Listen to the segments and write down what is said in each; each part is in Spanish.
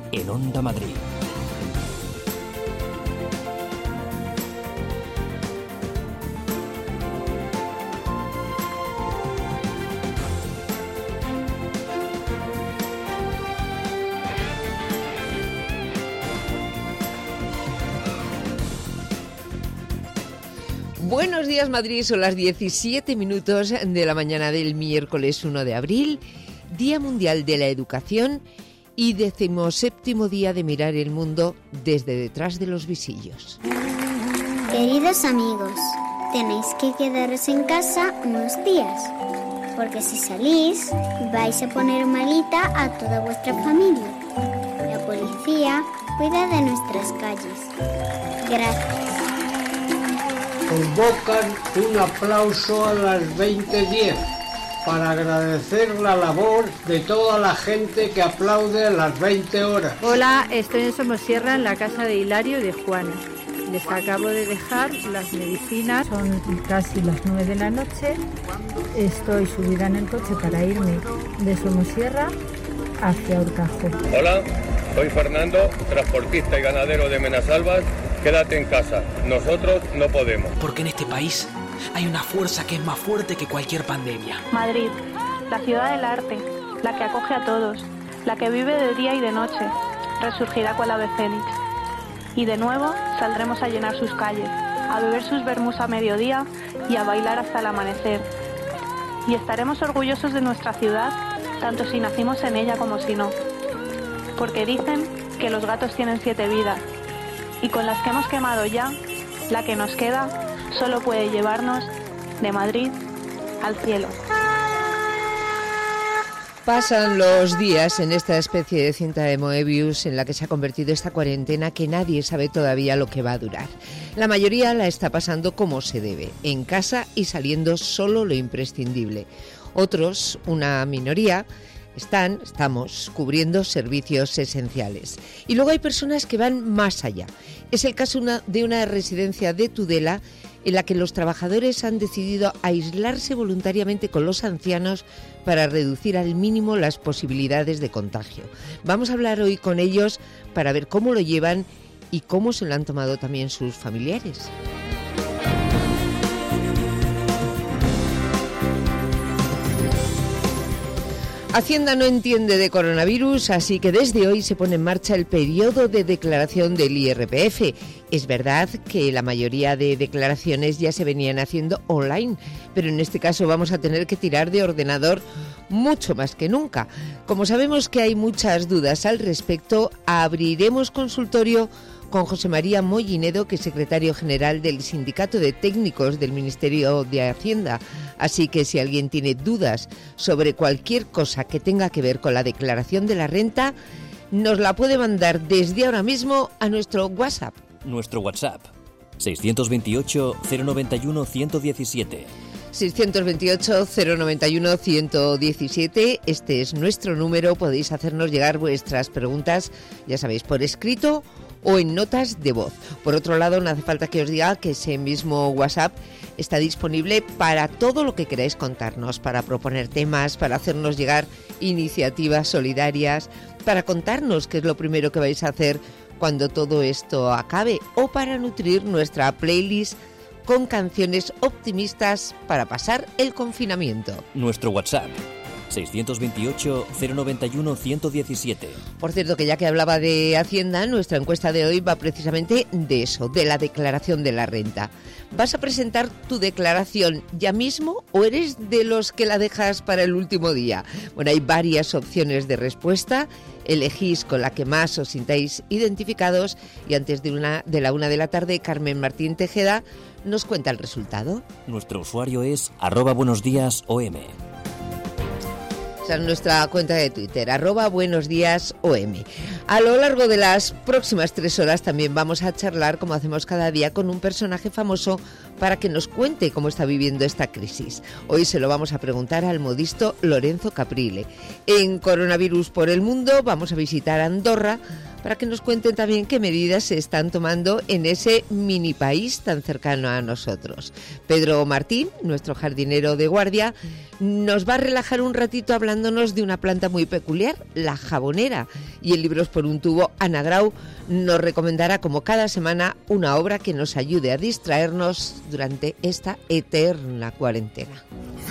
en Onda Madrid. Buenos días, Madrid. Son las 17 minutos de la mañana del miércoles 1 de abril, Día Mundial de la Educación y 17º día de mirar el mundo desde detrás de los visillos. Queridos amigos, tenéis que quedaros en casa unos días, porque si salís vais a poner malita a toda vuestra familia. La policía cuida de nuestras calles. Gracias. Convocan un aplauso a las 20:10 para agradecer la labor de toda la gente que aplaude a las 20 horas. Hola, estoy en Somosierra, en la casa de Hilario y de Juana. Les acabo de dejar las medicinas, son casi las 9 de la noche. Estoy subida en el coche para irme de Somosierra hacia Horcajo. Hola, soy Fernando, transportista y ganadero de Menasalvas. Quédate en casa, nosotros no podemos. Porque en este país hay una fuerza que es más fuerte que cualquier pandemia. Madrid, la ciudad del arte, la que acoge a todos, la que vive de día y de noche, resurgirá cual ave fénix. Y de nuevo saldremos a llenar sus calles, a beber sus vermús a mediodía y a bailar hasta el amanecer. Y estaremos orgullosos de nuestra ciudad, tanto si nacimos en ella como si no. Porque dicen que los gatos tienen 7 vidas. Y con las que hemos quemado ya, la que nos queda solo puede llevarnos de Madrid al cielo. Pasan los días en esta especie de cinta de Moebius en la que se ha convertido esta cuarentena que nadie sabe todavía lo que va a durar. La mayoría la está pasando como se debe, en casa y saliendo solo lo imprescindible. Otros, una minoría, estamos cubriendo servicios esenciales. Y luego hay personas que van más allá. Es el caso de una residencia de Tudela en la que los trabajadores han decidido aislarse voluntariamente con los ancianos para reducir al mínimo las posibilidades de contagio. Vamos a hablar hoy con ellos para ver cómo lo llevan y cómo se lo han tomado también sus familiares. Hacienda no entiende de coronavirus, así que desde hoy se pone en marcha el periodo de declaración del IRPF. Es verdad que la mayoría de declaraciones ya se venían haciendo online, pero en este caso vamos a tener que tirar de ordenador mucho más que nunca. Como sabemos que hay muchas dudas al respecto, abriremos consultorio con José María Mollinedo, que es secretario general del Sindicato de Técnicos del Ministerio de Hacienda. Así que si alguien tiene dudas sobre cualquier cosa que tenga que ver con la declaración de la renta, nos la puede mandar desde ahora mismo a nuestro WhatsApp. Nuestro WhatsApp, 628-091-117. 628-091-117, este es nuestro número, podéis hacernos llegar vuestras preguntas, ya sabéis, por escrito o en notas de voz. Por otro lado, no hace falta que os diga que ese mismo WhatsApp está disponible para todo lo que queráis contarnos, para proponer temas, para hacernos llegar iniciativas solidarias, para contarnos qué es lo primero que vais a hacer cuando todo esto acabe o para nutrir nuestra playlist con canciones optimistas para pasar el confinamiento. Nuestro WhatsApp, 628-091-117. Por cierto, que ya que hablaba de Hacienda, nuestra encuesta de hoy va precisamente de eso, de la declaración de la renta. ¿Vas a presentar tu declaración ya mismo o eres de los que la dejas para el último día? Bueno, hay varias opciones de respuesta. Elegís con la que más os sintáis identificados y antes de la 1 de la tarde, Carmen Martín Tejeda nos cuenta el resultado. Nuestro usuario es @buenosdiasom. Esa es nuestra cuenta de Twitter, @buenosdiasom. A lo largo de las próximas 3 horas también vamos a charlar, como hacemos cada día, con un personaje famoso para que nos cuente cómo está viviendo esta crisis. Hoy se lo vamos a preguntar al modisto Lorenzo Caprile. En Coronavirus por el Mundo vamos a visitar Andorra para que nos cuenten también qué medidas se están tomando en ese mini país tan cercano a nosotros. Pedro Martín, nuestro jardinero de guardia, nos va a relajar un ratito hablándonos de una planta muy peculiar, la jabonera. Y en Libros por un tubo, Ana Grau nos recomendará, como cada semana, una obra que nos ayude a distraernos durante esta eterna cuarentena.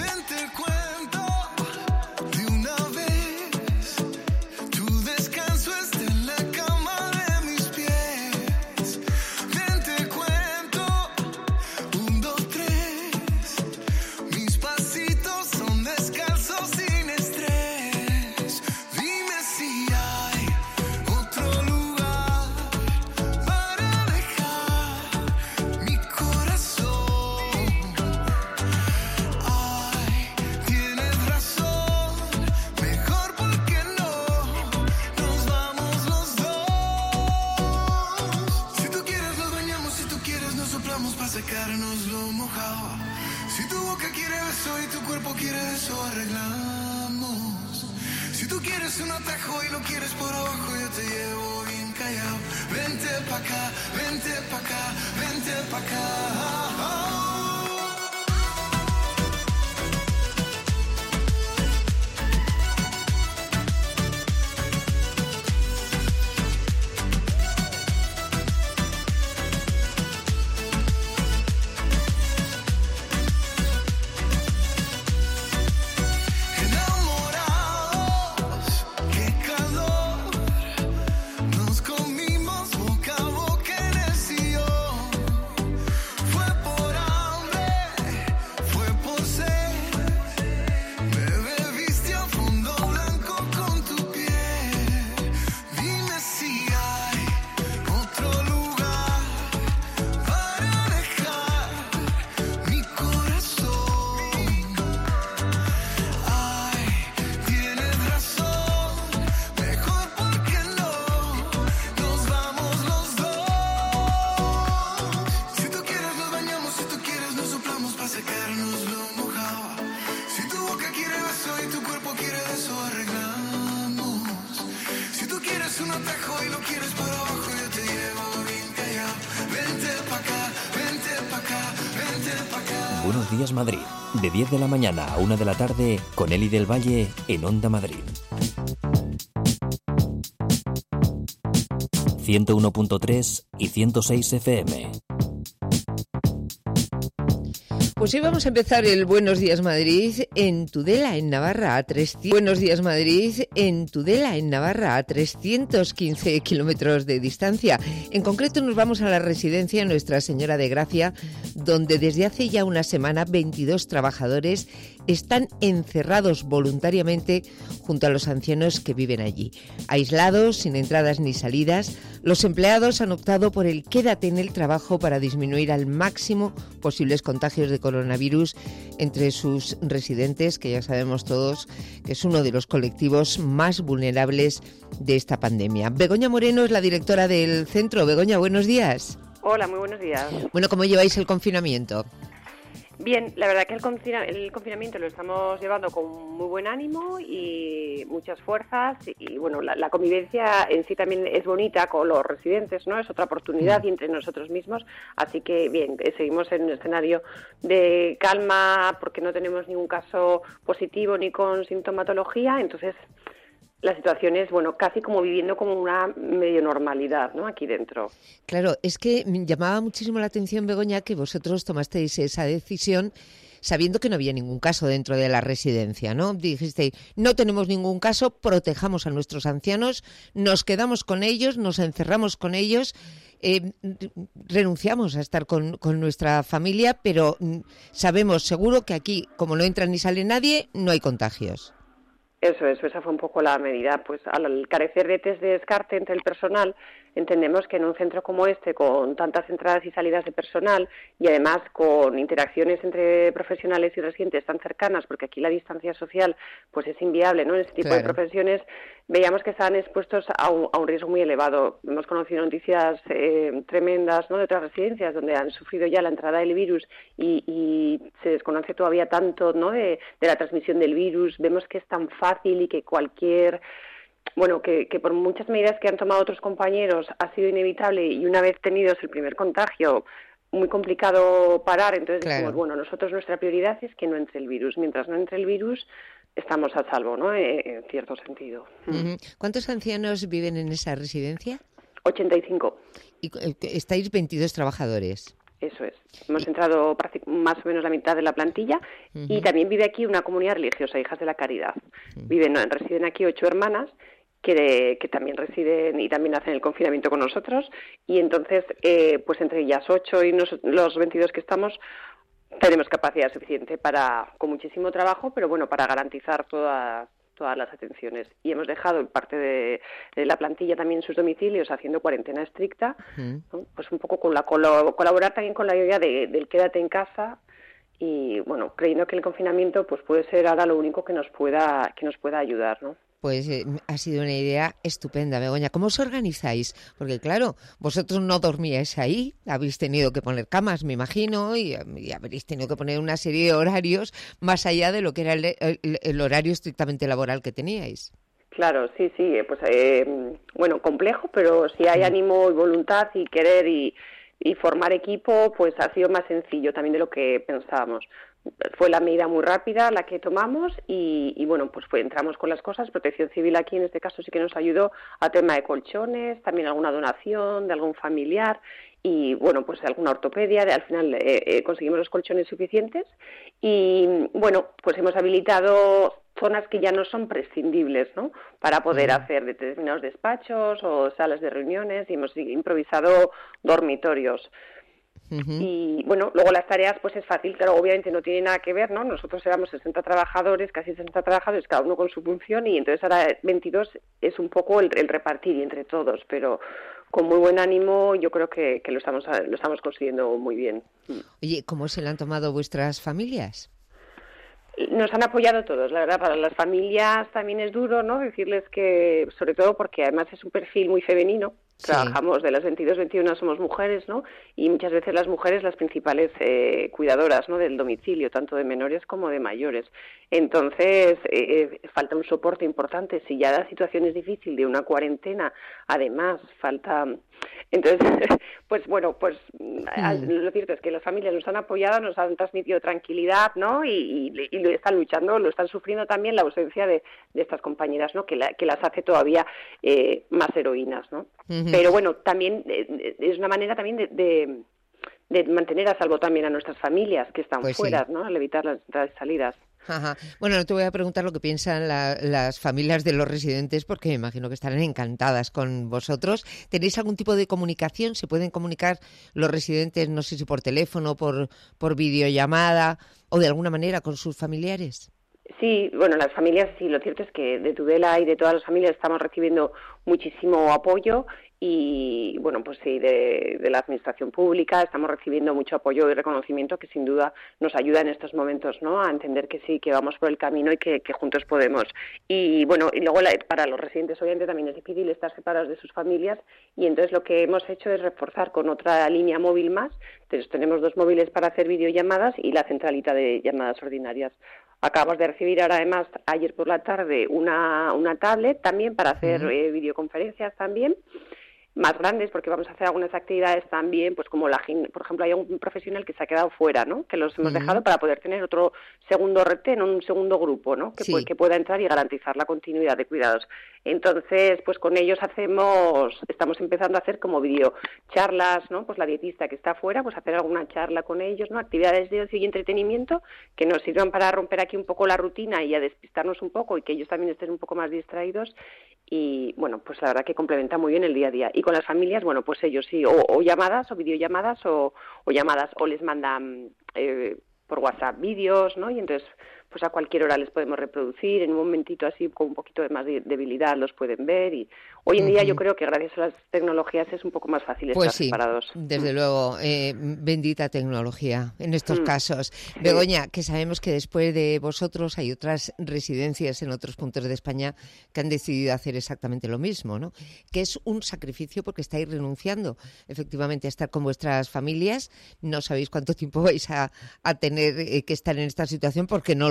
Buenos días Madrid, de 10 de la mañana a 1 de la tarde con Eli del Valle en Onda Madrid. 101.3 y 106 FM. Pues hoy vamos a empezar el Buenos Días Madrid en Tudela, en Navarra, a 300... Buenos Días Madrid en Tudela, en Navarra, a 315 kilómetros de distancia. En concreto nos vamos a la residencia Nuestra Señora de Gracia, donde desde hace ya una semana 22 trabajadores están encerrados voluntariamente junto a los ancianos que viven allí. Aislados, sin entradas ni salidas, los empleados han optado por el quédate en el trabajo para disminuir al máximo posibles contagios de coronavirus entre sus residentes, que ya sabemos todos que es uno de los colectivos más vulnerables de esta pandemia. Begoña Moreno es la directora del centro. Begoña, buenos días. Hola, muy buenos días. Bueno, ¿cómo lleváis el confinamiento? Bien, la verdad que el confinamiento lo estamos llevando con muy buen ánimo y muchas fuerzas y bueno, la convivencia en sí también es bonita con los residentes, ¿no? Es otra oportunidad y entre nosotros mismos, así que bien, seguimos en un escenario de calma porque no tenemos ningún caso positivo ni con sintomatología, entonces la situación es, bueno, casi como viviendo como una medio normalidad, ¿no? Aquí dentro. Claro, es que me llamaba muchísimo la atención, Begoña, que vosotros tomasteis esa decisión sabiendo que no había ningún caso dentro de la residencia, ¿no? Dijisteis, no tenemos ningún caso, protejamos a nuestros ancianos, nos quedamos con ellos, nos encerramos con ellos, renunciamos a estar con nuestra familia, pero sabemos seguro que aquí, como no entra ni sale nadie, no hay contagios. Eso, esa fue un poco la medida. Pues al carecer de test de descarte entre el personal, entendemos que en un centro como este, con tantas entradas y salidas de personal y además con interacciones entre profesionales y residentes tan cercanas, porque aquí la distancia social pues es inviable, ¿no? En este tipo de profesiones veíamos que estaban expuestos a un riesgo muy elevado. Hemos conocido noticias tremendas, ¿no?, de otras residencias donde han sufrido ya la entrada del virus y se desconoce todavía tanto, ¿no?, de la transmisión del virus. Vemos que es tan fácil y que cualquier bueno, que por muchas medidas que han tomado otros compañeros ha sido inevitable, y una vez tenidos el primer contagio, muy complicado parar. Entonces dijimos, bueno, nosotros nuestra prioridad es que no entre el virus. Mientras no entre el virus, estamos a salvo, ¿no? En cierto sentido. ¿Cuántos ancianos viven en esa residencia? 85. ¿Y estáis 22 trabajadores? Eso es. Hemos entrado más o menos la mitad de la plantilla, y también vive aquí una comunidad religiosa, Hijas de la Caridad. Residen aquí 8 hermanas que también residen y también hacen el confinamiento con nosotros, y entonces pues entre ellas 8 y los 22 que estamos tenemos capacidad suficiente con muchísimo trabajo, pero bueno, para garantizar todas las atenciones. Y hemos dejado parte de la plantilla también en sus domicilios haciendo cuarentena estricta, ¿no? Pues un poco colaborar también con la idea del quédate en casa, y bueno, creyendo que el confinamiento pues puede ser ahora lo único que nos pueda ayudar, ¿no? Pues ha sido una idea estupenda, Begoña. ¿Cómo os organizáis? Porque claro, vosotros no dormíais ahí, habéis tenido que poner camas, me imagino, y habréis tenido que poner una serie de horarios más allá de lo que era el horario estrictamente laboral que teníais. Claro, sí, pues bueno, complejo, pero si hay ánimo y voluntad y querer y formar equipo, pues ha sido más sencillo también de lo que pensábamos. Fue la medida muy rápida la que tomamos, y bueno, pues entramos con las cosas. Protección Civil aquí en este caso sí que nos ayudó a tema de colchones, también alguna donación de algún familiar, y bueno, pues alguna ortopedia. Al final conseguimos los colchones suficientes, y bueno, pues hemos habilitado zonas que ya no son prescindibles, ¿no?, para poder hacer determinados despachos o salas de reuniones, y hemos improvisado dormitorios. Y bueno, luego las tareas pues es fácil, claro, obviamente no tiene nada que ver, ¿no? Nosotros éramos 60 trabajadores, casi 60 trabajadores, cada uno con su función, y entonces ahora 22 es un poco el repartir entre todos, pero con muy buen ánimo yo creo que lo estamos consiguiendo muy bien. Oye, ¿cómo se lo han tomado vuestras familias? Nos han apoyado todos, la verdad. Para las familias también es duro, ¿no?, decirles que, sobre todo porque además es un perfil muy femenino. Sí. Trabajamos de las 22, 21 somos mujeres, ¿no?, y muchas veces las mujeres las principales cuidadoras, ¿no?, del domicilio, tanto de menores como de mayores. Entonces falta un soporte importante. Si ya la situación es difícil de una cuarentena, además falta. Entonces, pues bueno, pues lo cierto es que las familias nos han apoyado, nos han transmitido tranquilidad, ¿no?, y lo están luchando, lo están sufriendo también la ausencia de estas compañeras, ¿no?, que las hace todavía más heroínas, ¿no? Pero bueno, también es una manera también de mantener a salvo también a nuestras familias que están fuera, sí, ¿no?, al evitar las entradas y salidas. Ajá. Bueno, no te voy a preguntar lo que piensan las familias de los residentes, porque me imagino que estarán encantadas con vosotros. ¿Tenéis algún tipo de comunicación? ¿Se pueden comunicar los residentes, no sé si por teléfono, por videollamada o de alguna manera con sus familiares? Sí, bueno, las familias, sí, lo cierto es que de Tudela y de todas las familias estamos recibiendo muchísimo apoyo, y bueno, pues sí, de la administración pública estamos recibiendo mucho apoyo y reconocimiento que sin duda nos ayuda en estos momentos, ¿no?, a entender que sí, que vamos por el camino y que juntos podemos. Y bueno, y luego para los residentes obviamente también es difícil estar separados de sus familias, y entonces lo que hemos hecho es reforzar con otra línea móvil más. Entonces tenemos 2 móviles para hacer videollamadas y la centralita de llamadas ordinarias. Acabamos de recibir ahora, además, ayer por la tarde, una tablet también para hacer videoconferencias también, más grandes, porque vamos a hacer algunas actividades también, pues como por ejemplo, hay un profesional que se ha quedado fuera, ¿no?, que los hemos dejado para poder tener otro segundo retén, un segundo grupo, ¿no?, que pueda entrar y garantizar la continuidad de cuidados. Entonces, pues con ellos estamos empezando a hacer como videocharlas, ¿no?, pues la dietista que está fuera, pues hacer alguna charla con ellos, ¿no?, actividades de ocio y entretenimiento que nos sirvan para romper aquí un poco la rutina y a despistarnos un poco, y que ellos también estén un poco más distraídos. Y bueno, pues la verdad que complementa muy bien el día a día. Y con las familias, bueno, pues ellos sí, o llamadas, o videollamadas, o llamadas, o les mandan por WhatsApp vídeos, ¿no?, y entonces pues a cualquier hora les podemos reproducir, en un momentito así con un poquito de más debilidad los pueden ver, y hoy en día yo creo que gracias a las tecnologías es un poco más fácil estar separados. Desde luego, bendita tecnología en estos casos. Sí. Begoña, que sabemos que después de vosotros hay otras residencias en otros puntos de España que han decidido hacer exactamente lo mismo, ¿no?, que es un sacrificio porque estáis renunciando efectivamente a estar con vuestras familias. No sabéis cuánto tiempo vais a tener que estar en esta situación porque no lo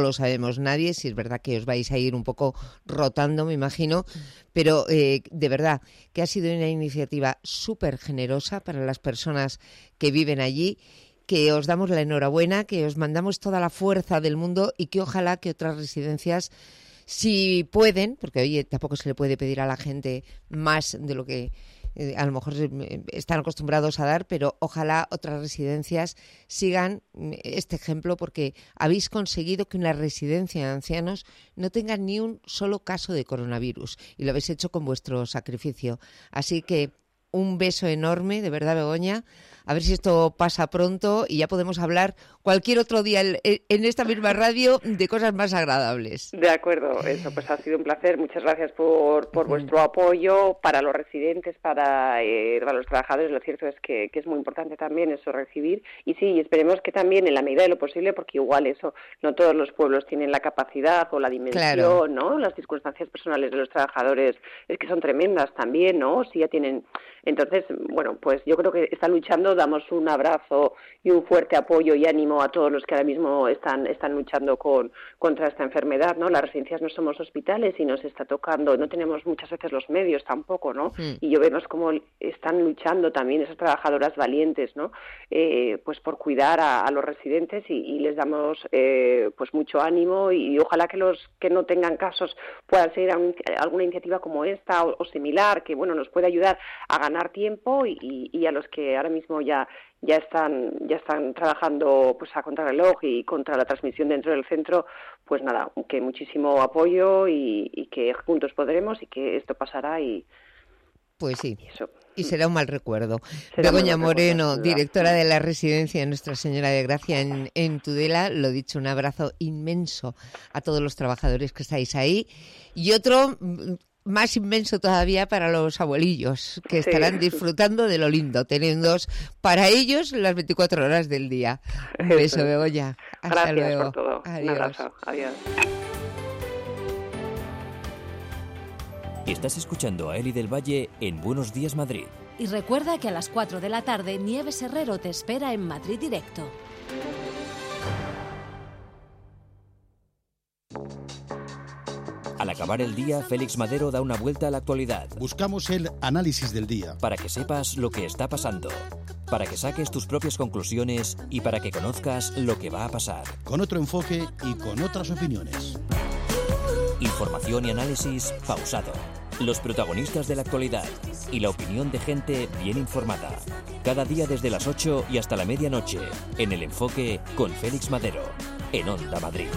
lo sabemos nadie, si es verdad que os vais a ir un poco rotando, me imagino, pero de verdad que ha sido una iniciativa súper generosa para las personas que viven allí, que os damos la enhorabuena, que os mandamos toda la fuerza del mundo y que ojalá que otras residencias, si pueden, porque oye, tampoco se le puede pedir a la gente más de lo que a lo mejor están acostumbrados a dar, pero ojalá otras residencias sigan este ejemplo, porque habéis conseguido que una residencia de ancianos no tenga ni un solo caso de coronavirus y lo habéis hecho con vuestro sacrificio. Así que un beso enorme, de verdad, Begoña. A ver si esto pasa pronto y ya podemos hablar cualquier otro día en esta misma radio de cosas más agradables. De acuerdo, eso pues ha sido un placer. Muchas gracias por vuestro apoyo para los residentes, para los trabajadores. Lo cierto es que es muy importante también eso, recibir. Y sí, esperemos que también en la medida de lo posible, porque igual eso, no todos los pueblos tienen la capacidad o la dimensión, claro, ¿no? Las circunstancias personales de los trabajadores es que son tremendas también, ¿no? Si ya tienen... Entonces, bueno, pues yo creo que están luchando. Damos un abrazo y un fuerte apoyo y ánimo a todos los que ahora mismo están luchando contra esta enfermedad, ¿no? Las residencias no somos hospitales y nos está tocando, no tenemos muchas veces los medios tampoco, ¿no? Y yo vemos cómo están luchando también esas trabajadoras valientes, ¿no? Pues por cuidar a los residentes y les damos pues mucho ánimo y ojalá que los que no tengan casos puedan seguir alguna iniciativa como esta o similar, que bueno, nos puede ayudar a ganar tiempo y a los que ahora mismo ya están trabajando pues a contrarreloj y contra la transmisión dentro del centro, pues nada, que muchísimo apoyo y que juntos podremos y que esto pasará y pues sí. Eso. Y será un mal recuerdo. Begoña Moreno, directora de la residencia Nuestra Señora de Gracia en Tudela, lo dicho, un abrazo inmenso a todos los trabajadores que estáis ahí y otro más inmenso todavía para los abuelillos, que estarán disfrutando de lo lindo, teniendo para ellos las 24 horas del día. Un beso, Begoña. Hasta Gracias luego. por todo. Adiós. Un abrazo. Adiós. Estás escuchando a Eli del Valle en Buenos Días Madrid. Y recuerda que a las 4 de la tarde Nieves Herrero te espera en Madrid Directo. Al acabar el día, Félix Madero da una vuelta a la actualidad. Buscamos el análisis del día. Para que sepas lo que está pasando, para que saques tus propias conclusiones y para que conozcas lo que va a pasar. Con otro enfoque y con otras opiniones. Información y análisis pausado. Los protagonistas de la actualidad y la opinión de gente bien informada. Cada día desde las 8 y hasta la medianoche, en El Enfoque con Félix Madero, en Onda Madrid.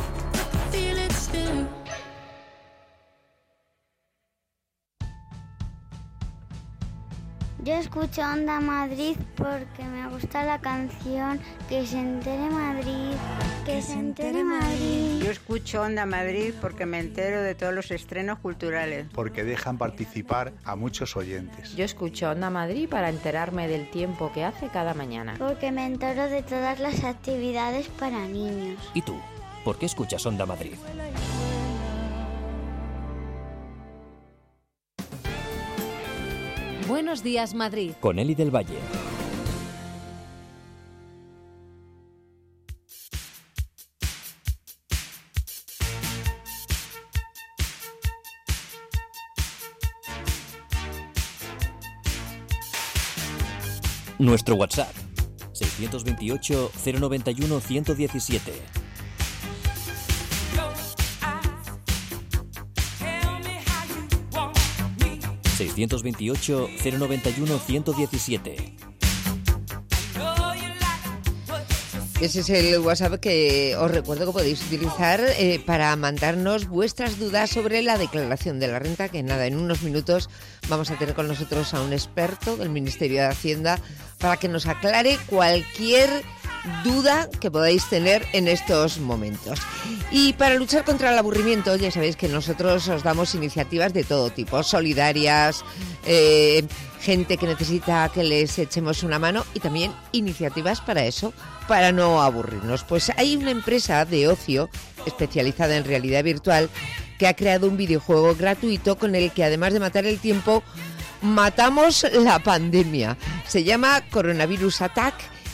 Yo escucho Onda Madrid porque me gusta la canción Que se entere Madrid, que se entere Madrid. Yo escucho Onda Madrid porque me entero de todos los estrenos culturales. Porque dejan participar a muchos oyentes. Yo escucho Onda Madrid para enterarme del tiempo que hace cada mañana. Porque me entero de todas las actividades para niños. ¿Y tú? ¿Por qué escuchas Onda Madrid? Buenos días, Madrid. Con Eli del Valle. Nuestro WhatsApp 628 091 117. ...628 091 117. Ese es el WhatsApp que os recuerdo que podéis utilizar para mandarnos vuestras dudas sobre la declaración de la renta, que nada, en unos minutos vamos a tener con nosotros a un experto del Ministerio de Hacienda para que nos aclare cualquier duda que podáis tener en estos momentos. Y para luchar contra el aburrimiento, ya sabéis que nosotros os damos iniciativas de todo tipo, solidarias, gente que necesita que les echemos una mano y también iniciativas para eso, para no aburrirnos. Pues hay una empresa de ocio especializada en realidad virtual que ha creado un videojuego gratuito con el que, además de matar el tiempo, matamos la pandemia. Se llama Coronavirus Attack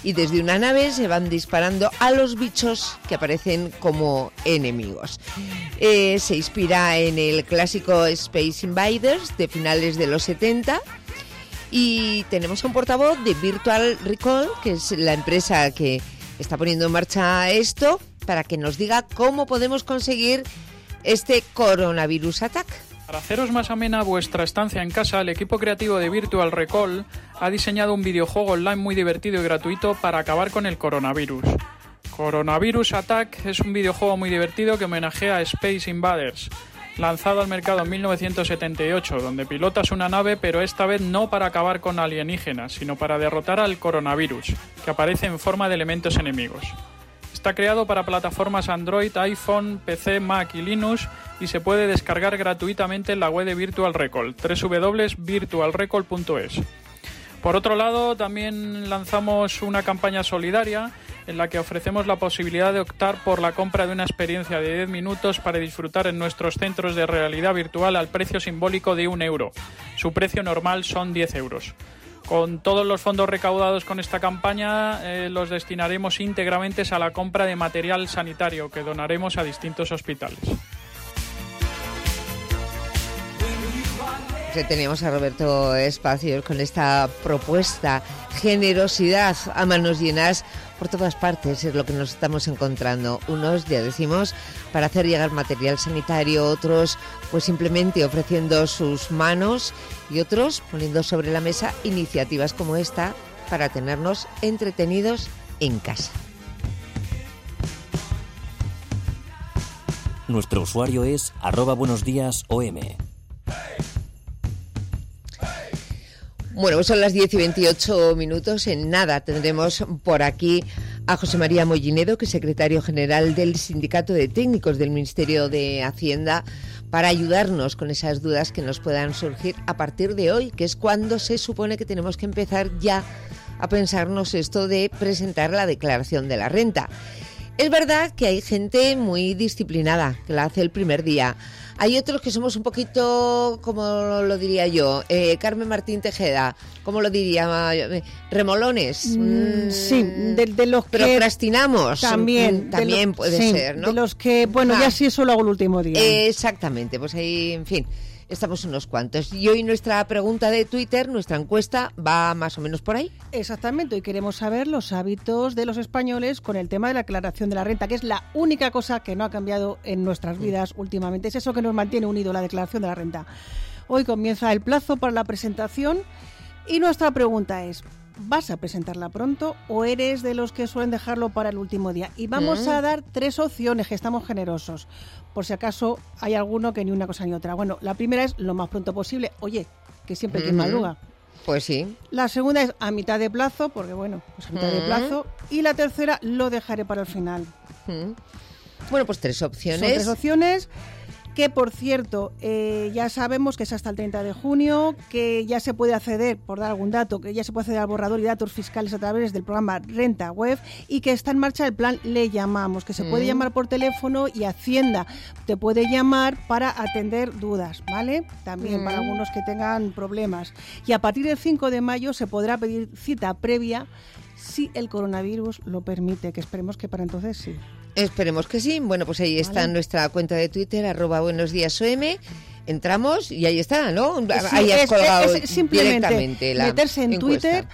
y desde una nave se van disparando a los bichos que aparecen como enemigos. Se inspira en el clásico Space Invaders de finales de los 70 y tenemos a un portavoz de Virtual Recall, que es la empresa que está poniendo en marcha esto, para que nos diga cómo podemos conseguir este coronavirus attack. Para haceros más amena vuestra estancia en casa, el equipo creativo de Virtual Recall ha diseñado un videojuego online muy divertido y gratuito para acabar con el coronavirus. Coronavirus Attack es un videojuego muy divertido que homenajea a Space Invaders, lanzado al mercado en 1978, donde pilotas una nave, pero esta vez no para acabar con alienígenas, sino para derrotar al coronavirus, que aparece en forma de elementos enemigos. Está creado para plataformas Android, iPhone, PC, Mac y Linux y se puede descargar gratuitamente en la web de Virtual Recall, www.virtualrecall.es. Por otro lado, también lanzamos una campaña solidaria en la que ofrecemos la posibilidad de optar por la compra de una experiencia de 10 minutos para disfrutar en nuestros centros de realidad virtual al precio simbólico de €1. Su precio normal son 10 euros. Con todos los fondos recaudados con esta campaña los destinaremos íntegramente a la compra de material sanitario que donaremos a distintos hospitales. Tenemos a Roberto Espacios con esta propuesta, generosidad a manos llenas por todas partes, es lo que nos estamos encontrando. Unos, ya decimos, para hacer llegar material sanitario, otros pues simplemente ofreciendo sus manos y otros poniendo sobre la mesa iniciativas como esta para tenernos entretenidos en casa. Nuestro usuario es @buenosdiasom. Bueno, pues son las 10:28. En nada tendremos por aquí a José María Mollinedo, que es secretario general del Sindicato de Técnicos del Ministerio de Hacienda, para ayudarnos con esas dudas que nos puedan surgir a partir de hoy, que es cuando se supone que tenemos que empezar ya a pensarnos esto de presentar la declaración de la renta. Es verdad que hay gente muy disciplinada que la hace el primer día. Hay otros que somos un poquito, como lo diría yo, Carmen Martín Tejeda, ¿cómo lo diría? Remolones. Sí, de los que procrastinamos. También puede ser, ¿no? De los que, bueno, ya sí eso lo hago el último día. Exactamente, pues ahí, en fin, estamos unos cuantos. Y hoy nuestra pregunta de Twitter, nuestra encuesta, va más o menos por ahí. Exactamente, hoy queremos saber los hábitos de los españoles con el tema de la declaración de la renta, que es la única cosa que no ha cambiado en nuestras vidas últimamente. Es eso que nos mantiene unidos, la declaración de la renta. Hoy comienza el plazo para la presentación y nuestra pregunta es: ¿vas a presentarla pronto o eres de los que suelen dejarlo para el último día? Y vamos a dar 3 opciones, que estamos generosos, por si acaso hay alguno que ni una cosa ni otra. Bueno, la primera es lo más pronto posible. Oye, que siempre hay quien madruga. Pues sí. La segunda es a mitad de plazo, porque bueno, pues a mitad de plazo. Y la tercera lo dejaré para el final. Bueno, pues 3 opciones. Son 3 opciones. Que, por cierto, ya sabemos que es hasta el 30 de junio, que ya se puede acceder, por dar algún dato, que ya se puede acceder al borrador y datos fiscales a través del programa Renta Web y que está en marcha el plan Le Llamamos, que se puede llamar por teléfono y Hacienda te puede llamar para atender dudas, ¿vale? También para algunos que tengan problemas. Y a partir del 5 de mayo se podrá pedir cita previa si el coronavirus lo permite, que esperemos que para entonces sí. Esperemos que sí. Bueno, pues ahí está nuestra cuenta de Twitter, @buenosdiasom. Entramos y ahí está, ¿no? Sí, ahí has colgado simplemente directamente la meterse en encuesta. Twitter,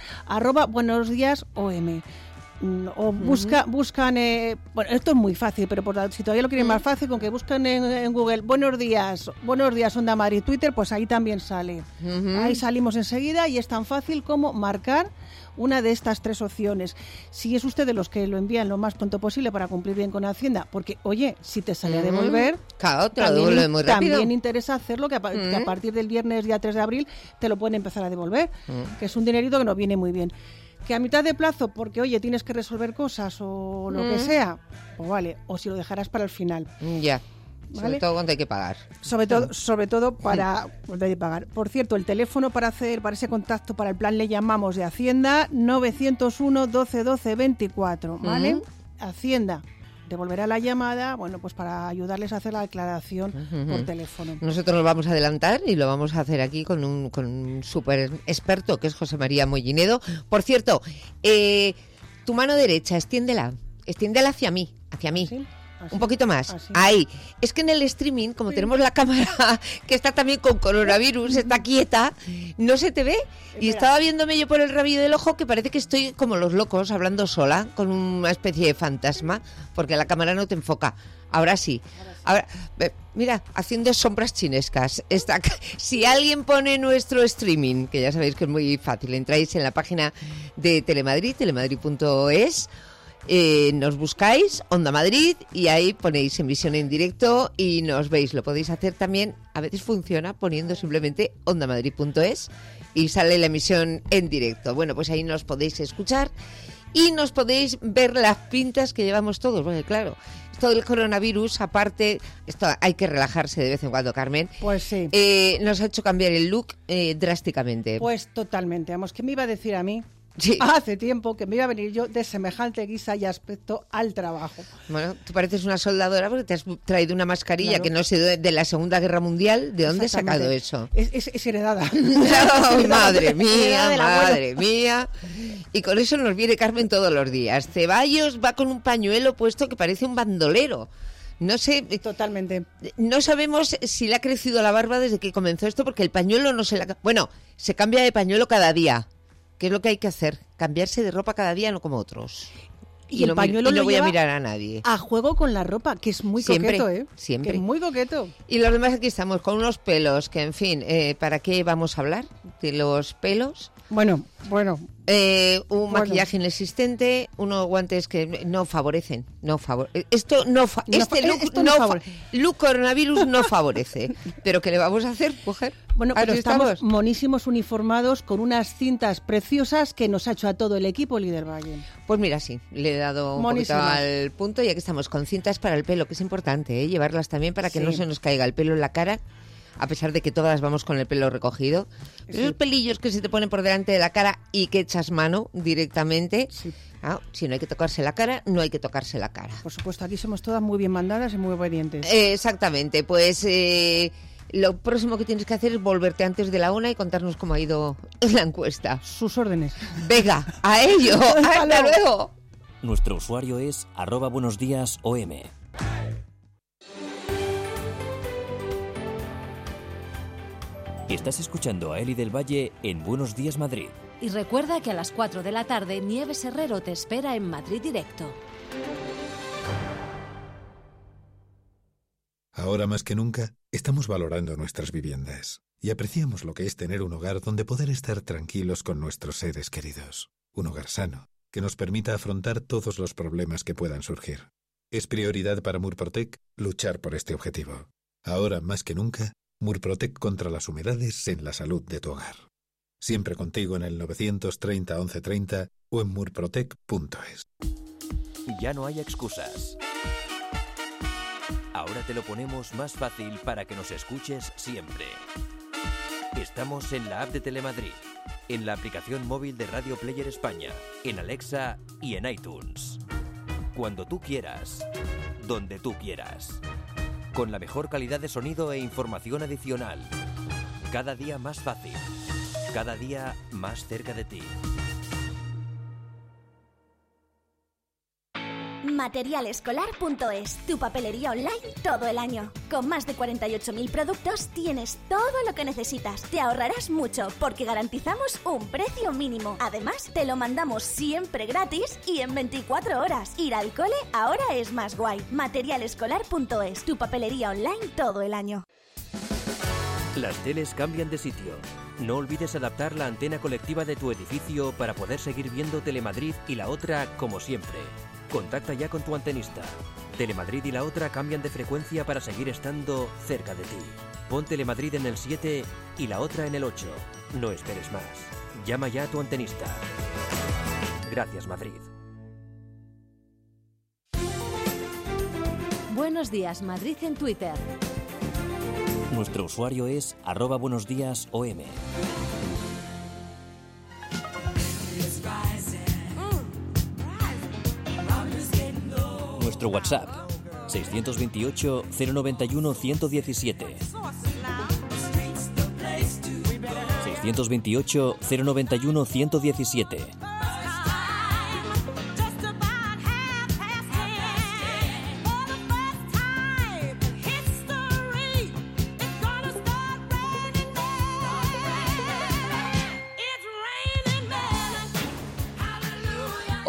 @buenosdiasom. O buscan, bueno, esto es muy fácil, pero si todavía lo quieren más fácil, con que buscan en Google buenos días Onda Madrid Twitter, pues ahí también sale. Ahí salimos enseguida y es tan fácil como marcar una de estas 3 opciones. Si es usted de los que lo envían lo más pronto posible para cumplir bien con Hacienda, porque, oye, si te sale a devolver, claro, te lo devuelve muy rápido. También interesa hacerlo, que a partir del viernes, día 3 de abril, te lo pueden empezar a devolver, que es un dinerito que nos viene muy bien. Que a mitad de plazo, porque, oye, tienes que resolver cosas o lo que sea, pues vale, o si lo dejarás para el final. Ya. ¿Vale? Sobre todo cuando hay que pagar. Sobre todo para cuando hay que pagar. Por cierto, el teléfono para ese contacto para el plan Le Llamamos de Hacienda, 901 12 12 24, ¿vale? Hacienda devolverá la llamada, bueno, pues para ayudarles a hacer la declaración por teléfono. Nosotros lo vamos a adelantar y lo vamos a hacer aquí con un súper experto que es José María Mollinedo. Por cierto, Tu mano derecha, extiéndela hacia mí. ¿Sí? Un poquito más. Así. Ahí. Es que en el streaming, como tenemos la cámara que está también con coronavirus, está quieta, no se te ve. Y estaba viéndome yo por el rabillo del ojo que parece que estoy como los locos, hablando sola, con una especie de fantasma, porque la cámara no te enfoca. Ahora sí. Ahora, mira, haciendo sombras chinescas. Si alguien pone nuestro streaming, que ya sabéis que es muy fácil, entráis en la página de Telemadrid, telemadrid.es, nos buscáis Onda Madrid y ahí ponéis emisión en directo y nos veis. Lo podéis hacer también, a veces funciona poniendo simplemente ondamadrid.es y sale la emisión en directo. Bueno, pues ahí nos podéis escuchar y nos podéis ver las pintas que llevamos todos, porque claro, esto del coronavirus, aparte, esto hay que relajarse de vez en cuando, Carmen. Pues sí. Nos ha hecho cambiar el look drásticamente. Pues totalmente. Vamos, ¿qué me iba a decir a mí? Sí. Hace tiempo que me iba a venir yo de semejante guisa y aspecto al trabajo. Bueno, tú pareces una soldadora porque te has traído una mascarilla que no sé de la Segunda Guerra Mundial. ¿De dónde has sacado eso? Es heredada. Oh, madre mía. Y con eso nos viene Carmen todos los días. Ceballos va con un pañuelo puesto que parece un bandolero. No sé. Totalmente. No sabemos si le ha crecido la barba desde que comenzó esto, porque el pañuelo no se la... Bueno, se cambia de pañuelo cada día. ¿Qué es lo que hay que hacer? Cambiarse de ropa cada día, no como otros. Y el pañuelo no voy a mirar a nadie. A juego con la ropa, que es muy siempre, coqueto, ¿eh? Siempre. Que es muy coqueto. Y los demás aquí estamos con unos pelos que, en fin, ¿para qué vamos a hablar de los pelos? Bueno. Maquillaje inexistente, unos guantes que no favorecen. Look coronavirus no favorece. ¿Pero qué le vamos a hacer, mujer? Bueno, pero estamos monísimos uniformados con unas cintas preciosas que nos ha hecho a todo el equipo Líder Valle. Pues mira, sí, le he dado un poquito al punto, ya que estamos con cintas para el pelo, que es importante, llevarlas también para que no se nos caiga el pelo en la cara, a pesar de que todas vamos con el pelo recogido. Esos pelillos que se te ponen por delante de la cara y que echas mano directamente. Sí. Si no hay que tocarse la cara, no hay que tocarse la cara. Por supuesto, aquí somos todas muy bien mandadas y muy obedientes. Exactamente, pues lo próximo que tienes que hacer es volverte antes de la 1 y contarnos cómo ha ido la encuesta. Sus órdenes. Venga, a ello. ¡Hasta luego! Nuestro usuario es @buenosdiasom. Estás escuchando a Eli del Valle en Buenos Días Madrid. Y recuerda que a las 4 de la tarde Nieves Herrero te espera en Madrid Directo. Ahora más que nunca, estamos valorando nuestras viviendas y apreciamos lo que es tener un hogar donde poder estar tranquilos con nuestros seres queridos. Un hogar sano, que nos permita afrontar todos los problemas que puedan surgir. Es prioridad para Murprotec luchar por este objetivo. Ahora más que nunca, Murprotec contra las humedades en la salud de tu hogar. Siempre contigo en el 930 1130 o en murprotec.es. Ya no hay excusas. Ahora te lo ponemos más fácil para que nos escuches siempre. Estamos en la app de Telemadrid, en la aplicación móvil de Radio Player España, en Alexa y en iTunes. Cuando tú quieras, donde tú quieras. Con la mejor calidad de sonido e información adicional. Cada día más fácil. Cada día más cerca de ti. Materialescolar.es, tu papelería online todo el año. Con más de 48.000 productos tienes todo lo que necesitas. Te ahorrarás mucho porque garantizamos un precio mínimo. Además, te lo mandamos siempre gratis y en 24 horas. Ir al cole ahora es más guay. Materialescolar.es, tu papelería online todo el año. Las teles cambian de sitio. No olvides adaptar la antena colectiva de tu edificio para poder seguir viendo Telemadrid y la otra como siempre. Contacta ya con tu antenista. Telemadrid y la otra cambian de frecuencia para seguir estando cerca de ti. Pon Telemadrid en el 7 y la otra en el 8. No esperes más. Llama ya a tu antenista. Gracias, Madrid. Buenos días, Madrid en Twitter. Nuestro usuario es @buenosdiasom. Nuestro WhatsApp 628 091 117. 628 091 117.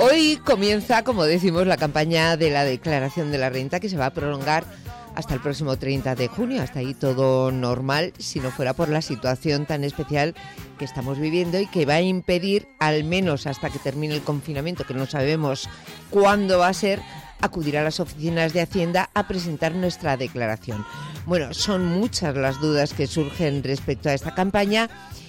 Hoy comienza, como decimos, la campaña de la declaración de la renta, que se va a prolongar hasta el próximo 30 de junio. Hasta ahí todo normal, si no fuera por la situación tan especial que estamos viviendo y que va a impedir, al menos hasta que termine el confinamiento, que no sabemos cuándo va a ser, acudir a las oficinas de Hacienda a presentar nuestra declaración. Bueno, son muchas las dudas que surgen respecto a esta campaña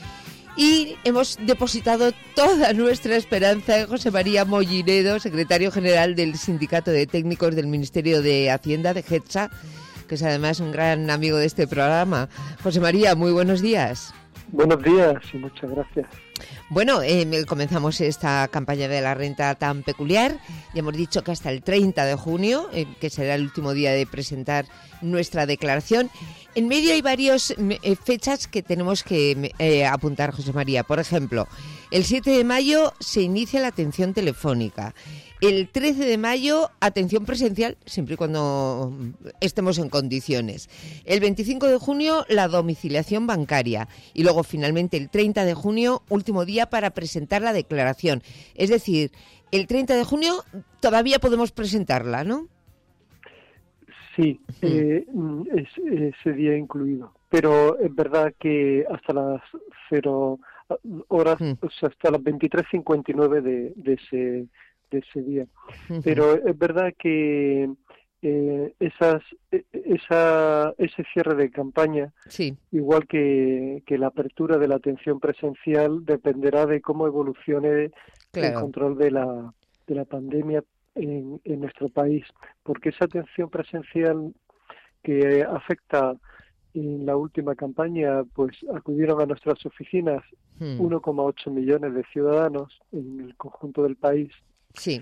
y hemos depositado toda nuestra esperanza en José María Mollinedo, secretario general del Sindicato de Técnicos del Ministerio de Hacienda, de GETSA, que es además un gran amigo de este programa. José María, muy buenos días. Buenos días y muchas gracias. Bueno, comenzamos esta campaña de la renta tan peculiar. Ya hemos dicho que hasta el 30 de junio, que será el último día de presentar nuestra declaración. En medio hay varias fechas que tenemos que apuntar, José María. Por ejemplo, el 7 de mayo se inicia la atención telefónica. El 13 de mayo, atención presencial, siempre y cuando estemos en condiciones. El 25 de junio, la domiciliación bancaria. Y luego, finalmente, el 30 de junio, último día para presentar la declaración. Es decir, el 30 de junio todavía podemos presentarla, ¿no? Sí, es ese día incluido. Pero es verdad que hasta las 0 horas, o sea, hasta las 23:59 de ese día. Pero es verdad que ese cierre de campaña, sí, igual que la apertura de la atención presencial, dependerá de cómo evolucione el control de la pandemia en nuestro país, porque esa atención presencial que afecta en la última campaña, pues acudieron a nuestras oficinas 1,8 millones de ciudadanos en el conjunto del país. Sí.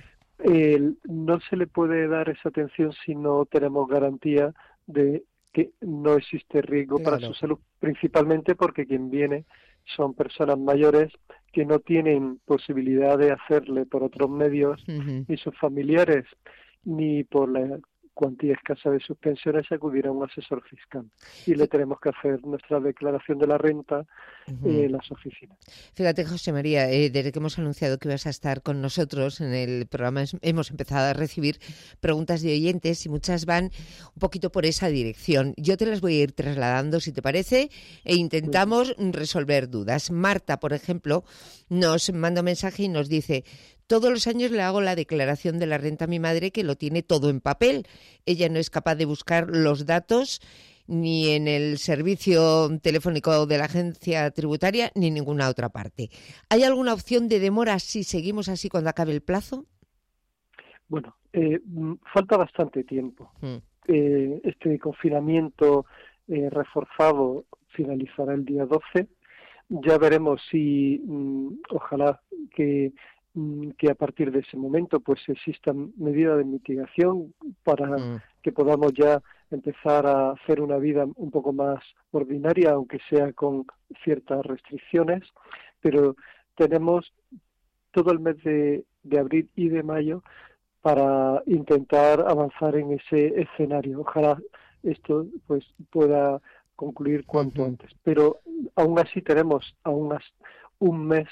No se le puede dar esa atención si no tenemos garantía de que no existe riesgo para su salud, principalmente porque quien viene son personas mayores que no tienen posibilidad de hacerle por otros medios, ni sus familiares, ni por la cuantía escasa de sus pensiones acudir a un asesor fiscal. Y le tenemos que hacer nuestra declaración de la renta en las oficinas. Fíjate, José María, desde que hemos anunciado que ibas a estar con nosotros en el programa, hemos empezado a recibir preguntas de oyentes y muchas van un poquito por esa dirección. Yo te las voy a ir trasladando, si te parece, e intentamos resolver dudas. Marta, por ejemplo, nos manda un mensaje y nos dice: todos los años le hago la declaración de la renta a mi madre, que lo tiene todo en papel. Ella no es capaz de buscar los datos ni en el servicio telefónico de la agencia tributaria ni en ninguna otra parte. ¿Hay alguna opción de demora si seguimos así cuando acabe el plazo? Bueno, falta bastante tiempo. Este confinamiento reforzado finalizará el día 12. Ya veremos si, ojalá que a partir de ese momento pues existan medidas de mitigación para que podamos ya empezar a hacer una vida un poco más ordinaria, aunque sea con ciertas restricciones, pero tenemos todo el mes de abril y de mayo para intentar avanzar en ese escenario. Ojalá esto pues pueda concluir cuanto antes, pero aún así tenemos un mes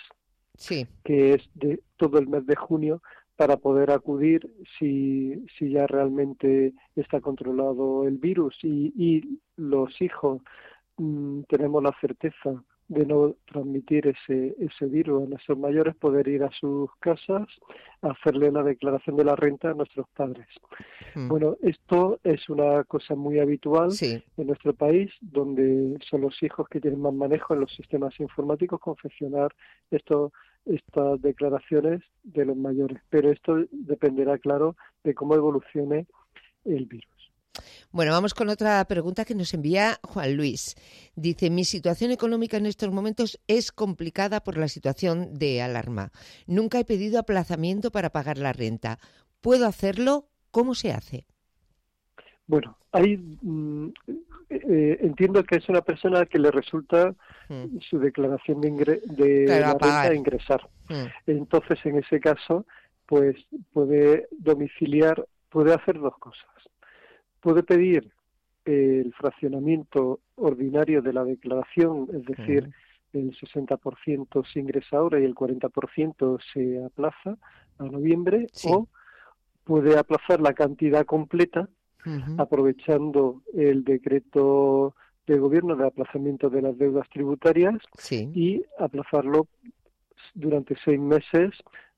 que es de todo el mes de junio para poder acudir si ya realmente está controlado el virus y los hijos tenemos la certeza de no transmitir ese virus a nuestros mayores, poder ir a sus casas a hacerle la declaración de la renta a nuestros padres. Bueno, esto es una cosa muy habitual en nuestro país, donde son los hijos que tienen más manejo en los sistemas informáticos confeccionar estas declaraciones de los mayores. Pero esto dependerá, claro, de cómo evolucione el virus. Bueno, vamos con otra pregunta que nos envía Juan Luis. Dice: mi situación económica en estos momentos es complicada por la situación de alarma. Nunca he pedido aplazamiento para pagar la renta. ¿Puedo hacerlo? ¿Cómo se hace? Bueno, entiendo que es una persona que le resulta su declaración de la renta ingresar. Entonces, en ese caso, pues puede domiciliar, puede hacer dos cosas. Puede pedir el fraccionamiento ordinario de la declaración, es decir, el 60% se ingresa ahora y el 40% se aplaza a noviembre, o puede aplazar la cantidad completa, aprovechando el decreto de gobierno de aplazamiento de las deudas tributarias, y aplazarlo durante 6 meses,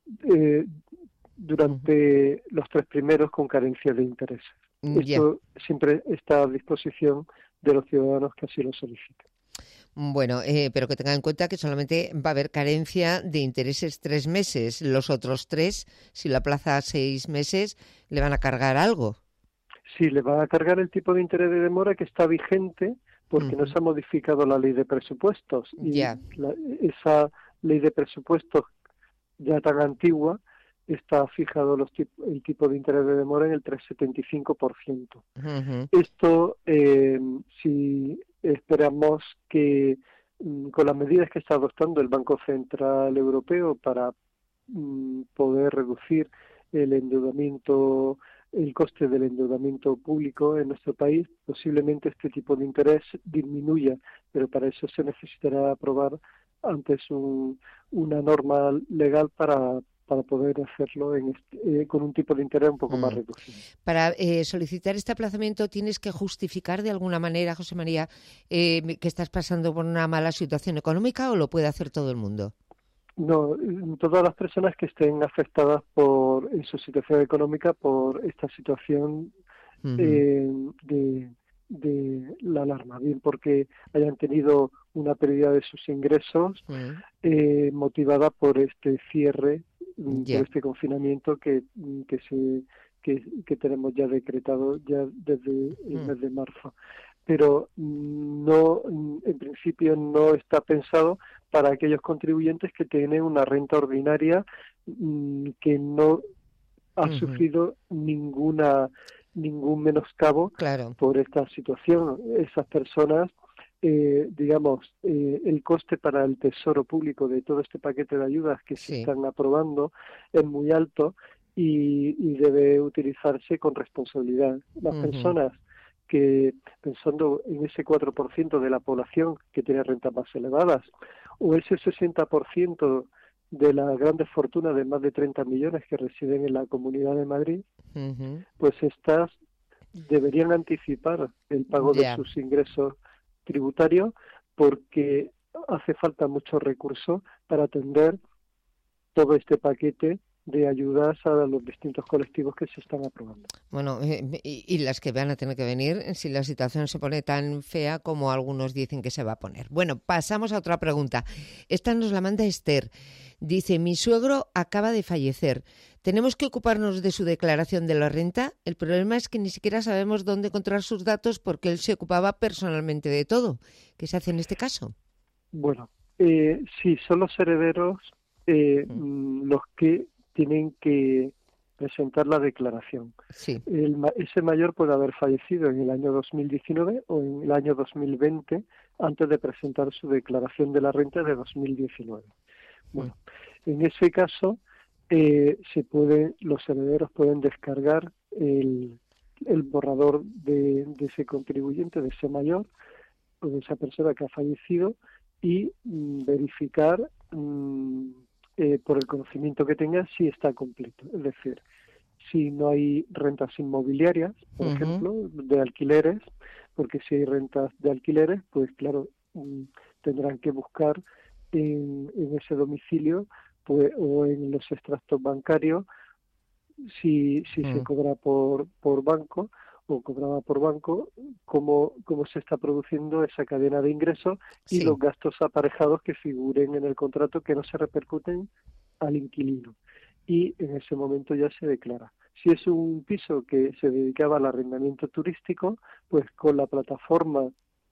durante los 3 primeros con carencia de intereses. Esto siempre está a disposición de los ciudadanos que así lo soliciten. Bueno, pero que tengan en cuenta que solamente va a haber carencia de intereses 3 meses. Los otros 3, si lo aplaza a 6 meses, ¿le van a cargar algo? Sí, le van a cargar el tipo de interés de demora que está vigente, porque no se ha modificado la ley de presupuestos. Y esa ley de presupuestos ya tan antigua está fijado el tipo de interés de demora en el 3,75%. Esto, si esperamos que con las medidas que está adoptando el Banco Central Europeo para poder reducir el endeudamiento, el coste del endeudamiento público en nuestro país, posiblemente este tipo de interés disminuya, pero para eso se necesitará aprobar antes una norma legal para poder hacerlo con un tipo de interés un poco más reducido. Para solicitar este aplazamiento tienes que justificar de alguna manera, José María, que estás pasando por una mala situación económica, ¿o lo puede hacer todo el mundo? No, todas las personas que estén afectadas en su situación económica por esta situación de la alarma, bien porque hayan tenido una pérdida de sus ingresos motivada por este cierre, por este confinamiento que tenemos ya decretado ya desde el mes de marzo. Pero no, en principio no está pensado para aquellos contribuyentes que tienen una renta ordinaria que no ha sufrido ningún menoscabo por esta situación. Esas personas, el coste para el Tesoro Público de todo este paquete de ayudas que se están aprobando es muy alto y debe utilizarse con responsabilidad. Las personas que, pensando en ese 4% de la población que tiene rentas más elevadas, o ese 60% de las grandes fortunas de más de 30 millones que residen en la Comunidad de Madrid, pues estas deberían anticipar el pago de sus ingresos tributarios, porque hace falta muchos recursos para atender todo este paquete de ayudas a los distintos colectivos que se están aprobando. Bueno, y las que van a tener que venir si la situación se pone tan fea como algunos dicen que se va a poner. Bueno, pasamos a otra pregunta. Esta nos la manda Esther. Dice, mi suegro acaba de fallecer. ¿Tenemos que ocuparnos de su declaración de la renta? El problema es que ni siquiera sabemos dónde encontrar sus datos porque él se ocupaba personalmente de todo. ¿Qué se hace en este caso? Bueno, sí, son los herederos los que tienen que presentar la declaración. Ese mayor puede haber fallecido en el año 2019 o en el año 2020 antes de presentar su declaración de la renta de 2019. Bueno, en ese caso los herederos pueden descargar el borrador de ese contribuyente, de ese mayor o de esa persona que ha fallecido y verificar por el conocimiento que tenga si está completo. Es decir, si no hay rentas inmobiliarias, por ejemplo, de alquileres, porque si hay rentas de alquileres, pues claro, tendrán que buscar en ese domicilio o en los extractos bancarios si se cobra por banco o cobraba por banco, cómo se está produciendo esa cadena de ingresos y los gastos aparejados que figuren en el contrato que no se repercuten al inquilino. Y en ese momento ya se declara. Si es un piso que se dedicaba al arrendamiento turístico, pues con la plataforma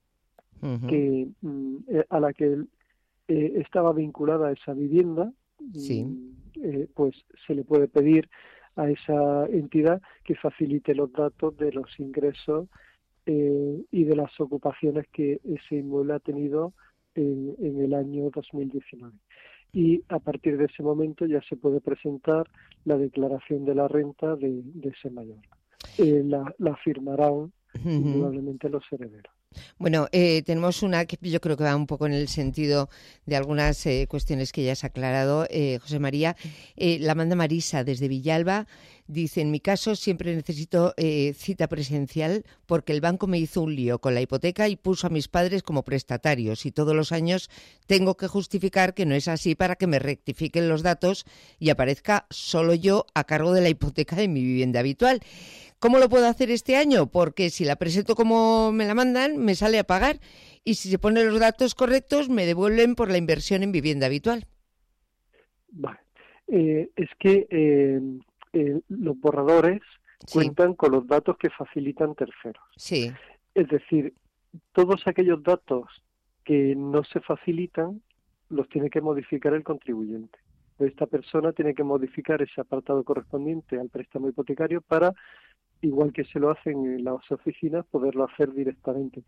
a la que estaba vinculada esa vivienda, pues se le puede pedir a esa entidad que facilite los datos de los ingresos y de las ocupaciones que ese inmueble ha tenido en el año 2019. Y a partir de ese momento ya se puede presentar la declaración de la renta de ese mayor. La firmarán indudablemente los herederos. Bueno, tenemos una que yo creo que va un poco en el sentido de algunas cuestiones que ya has aclarado, José María. La manda Marisa desde Villalba. Dice, en mi caso siempre necesito cita presencial porque el banco me hizo un lío con la hipoteca y puso a mis padres como prestatarios y todos los años tengo que justificar que no es así para que me rectifiquen los datos y aparezca solo yo a cargo de la hipoteca de mi vivienda habitual. ¿Cómo lo puedo hacer este año? Porque si la presento como me la mandan, me sale a pagar y si se ponen los datos correctos, me devuelven por la inversión en vivienda habitual. Vale. Es que los borradores cuentan con los datos que facilitan terceros. Sí. Es decir, todos aquellos datos que no se facilitan los tiene que modificar el contribuyente. Esta persona tiene que modificar ese apartado correspondiente al préstamo hipotecario para, igual que se lo hacen en las oficinas, poderlo hacer directamente.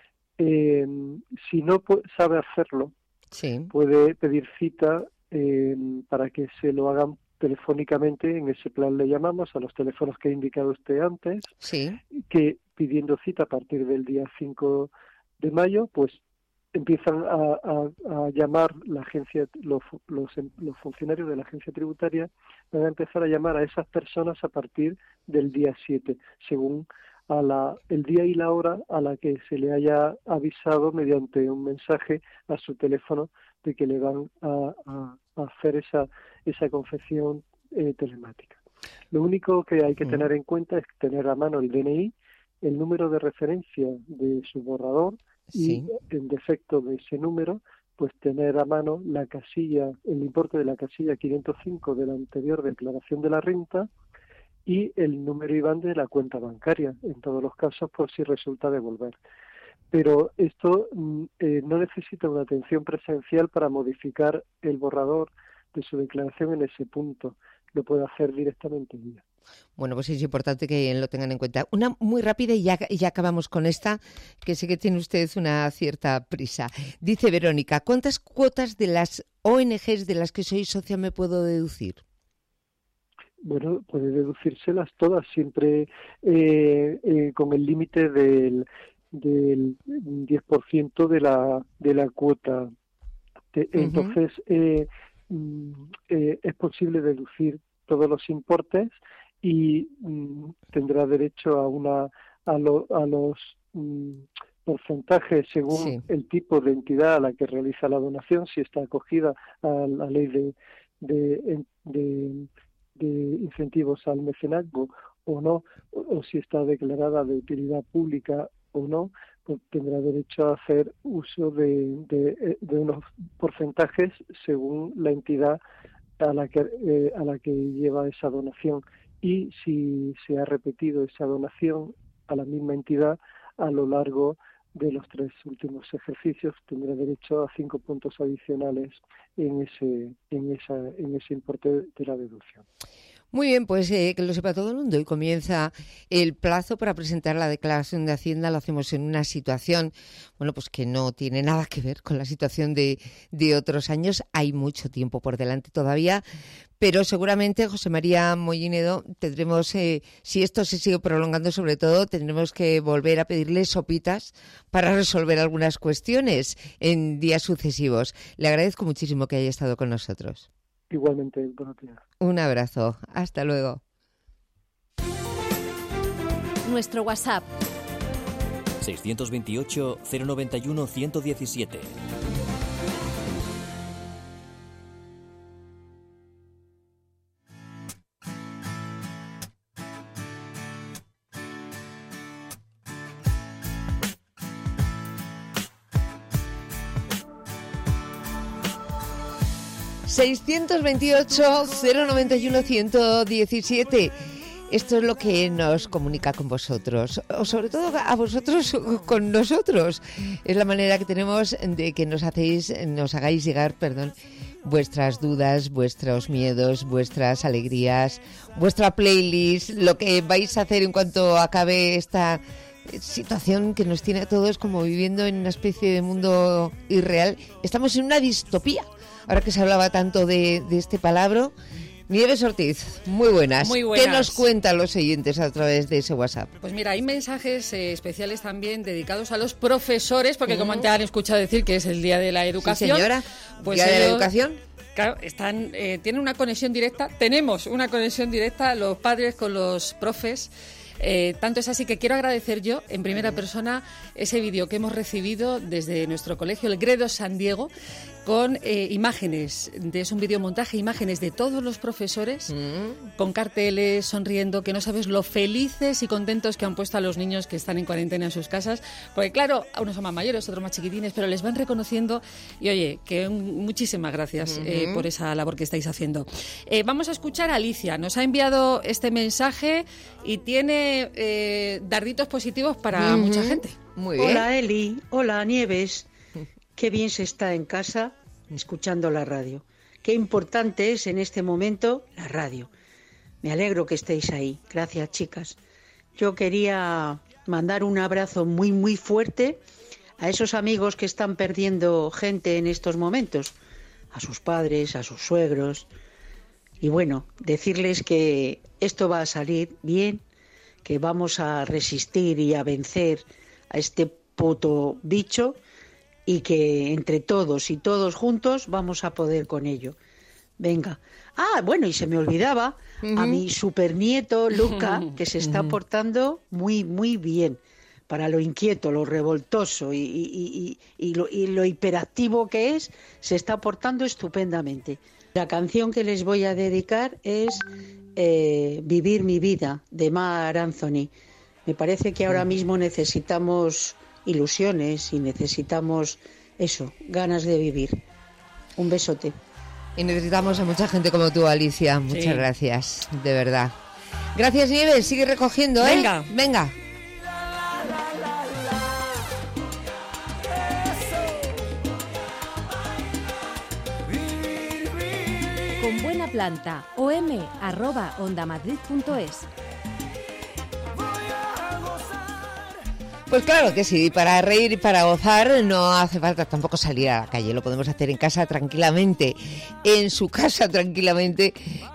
Si no sabe hacerlo, puede pedir cita para que se lo hagan telefónicamente. En ese plan le llamamos a los teléfonos que he indicado usted antes, que pidiendo cita a partir del día 5 de mayo, pues empiezan a llamar la agencia, los funcionarios de la agencia tributaria van a empezar a llamar a esas personas a partir del día 7, según el día y la hora a la que se le haya avisado mediante un mensaje a su teléfono de que le van a hacer esa confección telemática. Lo único que hay que tener en cuenta es tener a mano el DNI, el número de referencia de su borrador y en defecto de ese número, pues tener a mano la casilla, el importe de la casilla 505 de la anterior declaración de la renta y el número IBAN de la cuenta bancaria, en todos los casos por si resulta devolver. Pero esto no necesita una atención presencial para modificar el borrador de su declaración en ese punto. Lo puede hacer directamente ella. Bueno, pues es importante que lo tengan en cuenta. Una muy rápida y ya acabamos con esta, que sé que tiene usted una cierta prisa. Dice Verónica, ¿cuántas cuotas de las ONGs de las que soy socia me puedo deducir? Bueno, puede deducírselas todas, siempre con el límite del 10% de la cuota. Entonces, es posible deducir todos los importes y tendrá derecho a los porcentajes según el tipo de entidad a la que realiza la donación, si está acogida a la ley de incentivos al mecenazgo o no, o si está declarada de utilidad pública o no, pues tendrá derecho a hacer uso de unos porcentajes según la entidad a la que lleva esa donación, y si se ha repetido esa donación a la misma entidad a lo largo de los 3 últimos ejercicios, tendrá derecho a 5 puntos adicionales en ese importe de la deducción. Muy bien, pues que lo sepa todo el mundo. Y comienza el plazo para presentar la declaración de Hacienda. Lo hacemos en una situación, bueno, pues que no tiene nada que ver con la situación de otros años. Hay mucho tiempo por delante todavía, pero seguramente, José María Mollinedo, tendremos, si esto se sigue prolongando sobre todo, tendremos que volver a pedirle sopitas para resolver algunas cuestiones en días sucesivos. Le agradezco muchísimo que haya estado con nosotros. Igualmente, buenos días. Un abrazo. Hasta luego. Nuestro WhatsApp 628 091 117. ...628-091-117... Esto es lo que nos comunica con vosotros, o sobre todo a vosotros con nosotros. Es la manera que tenemos de que nos hagáis llegar, vuestras dudas, vuestros miedos, vuestras alegrías, vuestra playlist, lo que vais a hacer en cuanto acabe esta situación que nos tiene a todos como viviendo en una especie de mundo irreal. Estamos en una distopía. Ahora que se hablaba tanto de este palabra, Nieves Ortiz, muy buenas. Muy buenas. ¿Qué nos cuentan los oyentes a través de ese WhatsApp? Pues mira, hay mensajes especiales también dedicados a los profesores, porque como te han escuchado decir que es el Día de la Educación. Sí, señora. Pues ¿Día de la Educación? Claro, tienen una conexión directa, tenemos una conexión directa los padres con los profes. Tanto es así que quiero agradecer yo, en primera persona, ese vídeo que hemos recibido desde nuestro colegio, el Gredos San Diego, con imágenes, es un videomontaje, imágenes de todos los profesores, con carteles, sonriendo, que no sabes lo felices y contentos que han puesto a los niños que están en cuarentena en sus casas, porque claro, unos son más mayores, otros más chiquitines, pero les van reconociendo y oye, que muchísimas gracias por esa labor que estáis haciendo. Vamos a escuchar a Alicia, nos ha enviado este mensaje y tiene darditos positivos para mucha gente. Muy bien. Hola Eli, hola Nieves, qué bien se está en casa escuchando la radio. Qué importante es en este momento la radio. Me alegro que estéis ahí. Gracias, chicas. Yo quería mandar un abrazo muy, muy fuerte a esos amigos que están perdiendo gente en estos momentos, a sus padres, a sus suegros. Y bueno, decirles que esto va a salir bien, que vamos a resistir y a vencer a este puto bicho, y que entre todos y todos juntos vamos a poder con ello. Venga. Ah, bueno, y se me olvidaba a mi supernieto Luca, que se está portando muy, muy bien. Para lo inquieto, lo revoltoso y lo hiperactivo que es, se está portando estupendamente. La canción que les voy a dedicar es Vivir mi vida, de Mar Anthony. Me parece que ahora mismo necesitamos ilusiones y necesitamos eso, ganas de vivir. Un besote. Y necesitamos a mucha gente como tú, Alicia. Muchas gracias, de verdad. Gracias, Nieves. Sigue recogiendo, ¿eh? Venga. Venga. Con buena planta, om@ondamadrid.es. Pues claro que sí, para reír y para gozar no hace falta tampoco salir a la calle, lo podemos hacer en casa tranquilamente. En su casa tranquilamente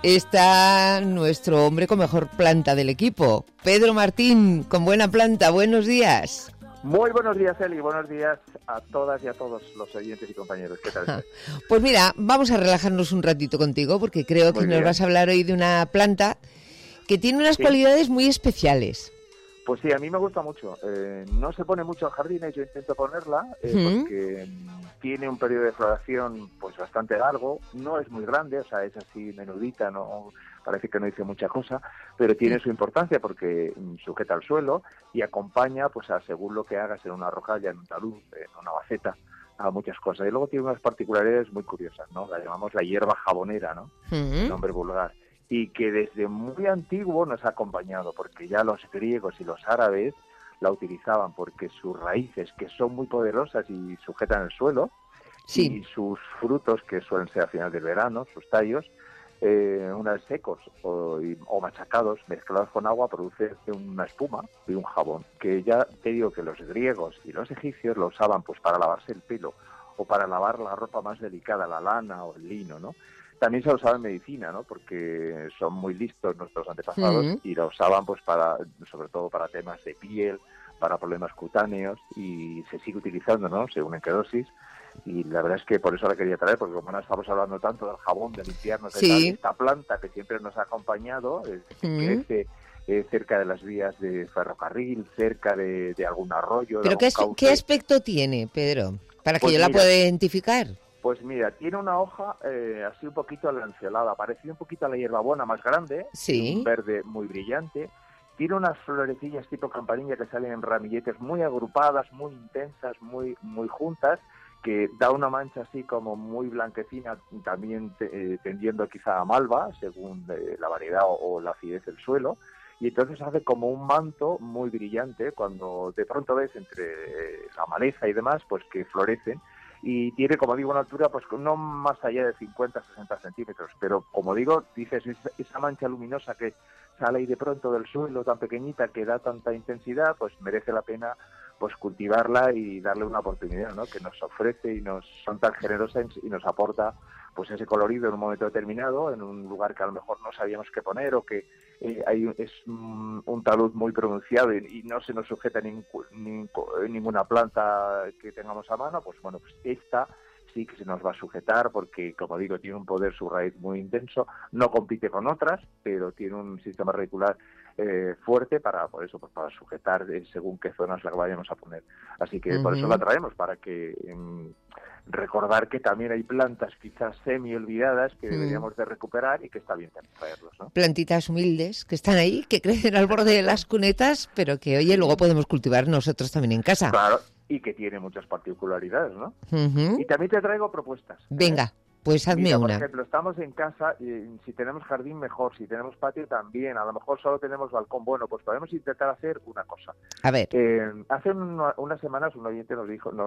está nuestro hombre con mejor planta del equipo, Pedro Martín, con buena planta. Buenos días. Muy buenos días, Eli, buenos días a todas y a todos los oyentes y compañeros. ¿Qué tal? Pues mira, vamos a relajarnos un ratito contigo porque creo que nos vas a hablar hoy de una planta que tiene unas cualidades muy especiales. Pues sí, a mí me gusta mucho. No se pone mucho en jardines, yo intento ponerla porque tiene un periodo de floración pues bastante largo, no es muy grande, o sea, es así menudita, no parece que no dice mucha cosa, pero tiene su importancia porque sujeta al suelo y acompaña, pues a según lo que hagas en una rocalla, en un talud, en una maceta, a muchas cosas. Y luego tiene unas particularidades muy curiosas, ¿no? La llamamos la hierba jabonera, ¿no? Nombre vulgar. Y que desde muy antiguo nos ha acompañado, porque ya los griegos y los árabes la utilizaban, porque sus raíces, que son muy poderosas y sujetan el suelo, y sus frutos, que suelen ser a final del verano, sus tallos, una vez secos o machacados, mezclados con agua, produce una espuma y un jabón, que ya te digo que los griegos y los egipcios lo usaban pues para lavarse el pelo o para lavar la ropa más delicada, la lana o el lino, ¿no? También se usaba en medicina, ¿no? Porque son muy listos nuestros antepasados y la usaban pues para, sobre todo para temas de piel, para problemas cutáneos, y se sigue utilizando, ¿no? Según en qué dosis. Y la verdad es que por eso la quería traer, porque como no estamos hablando tanto del jabón, de limpiarnos, de tal, esta planta que siempre nos ha acompañado, crece cerca de las vías de ferrocarril, cerca de algún arroyo. ¿Pero qué aspecto tiene, Pedro? Para que yo la pueda identificar. Pues mira, tiene una hoja así un poquito lanceolada, parecida un poquito a la hierbabuena más grande, un verde muy brillante. Tiene unas florecillas tipo campanilla que salen en ramilletes muy agrupadas, muy intensas, muy juntas, que da una mancha así como muy blanquecina, también tendiendo quizá a malva, según la variedad o la acidez del suelo. Y entonces hace como un manto muy brillante cuando de pronto ves entre la maleza y demás, pues que florecen. Y tiene, como digo, una altura pues no más allá de 50-60 centímetros. Pero, como digo, dices, esa mancha luminosa que sale ahí de pronto del suelo tan pequeñita, que da tanta intensidad, pues merece la pena pues cultivarla y darle una oportunidad, ¿no? Que nos ofrece y son tan generosas y nos aporta pues ese colorido en un momento determinado, en un lugar que a lo mejor no sabíamos qué poner, o que es un talud muy pronunciado y no se nos sujeta ninguna planta que tengamos a mano. Pues bueno, pues esta sí que se nos va a sujetar porque, como digo, tiene un poder su raíz muy intenso, no compite con otras, pero tiene un sistema radicular fuerte para sujetar según qué zonas la vayamos a poner. Así que por eso la traemos, para que recordar que también hay plantas quizás semi olvidadas que deberíamos de recuperar y que está bien también traerlos, ¿no? Plantitas humildes que están ahí, que crecen al borde de las cunetas, pero que, oye, luego podemos cultivar nosotros también en casa. Claro, y que tiene muchas particularidades, ¿no? Y también te traigo propuestas. Venga. Pues hazme Mira, una. Por ejemplo, estamos en casa, y si tenemos jardín mejor, si tenemos patio también, a lo mejor solo tenemos balcón. Bueno, pues podemos intentar hacer una cosa. A ver. Hace unas semanas un oyente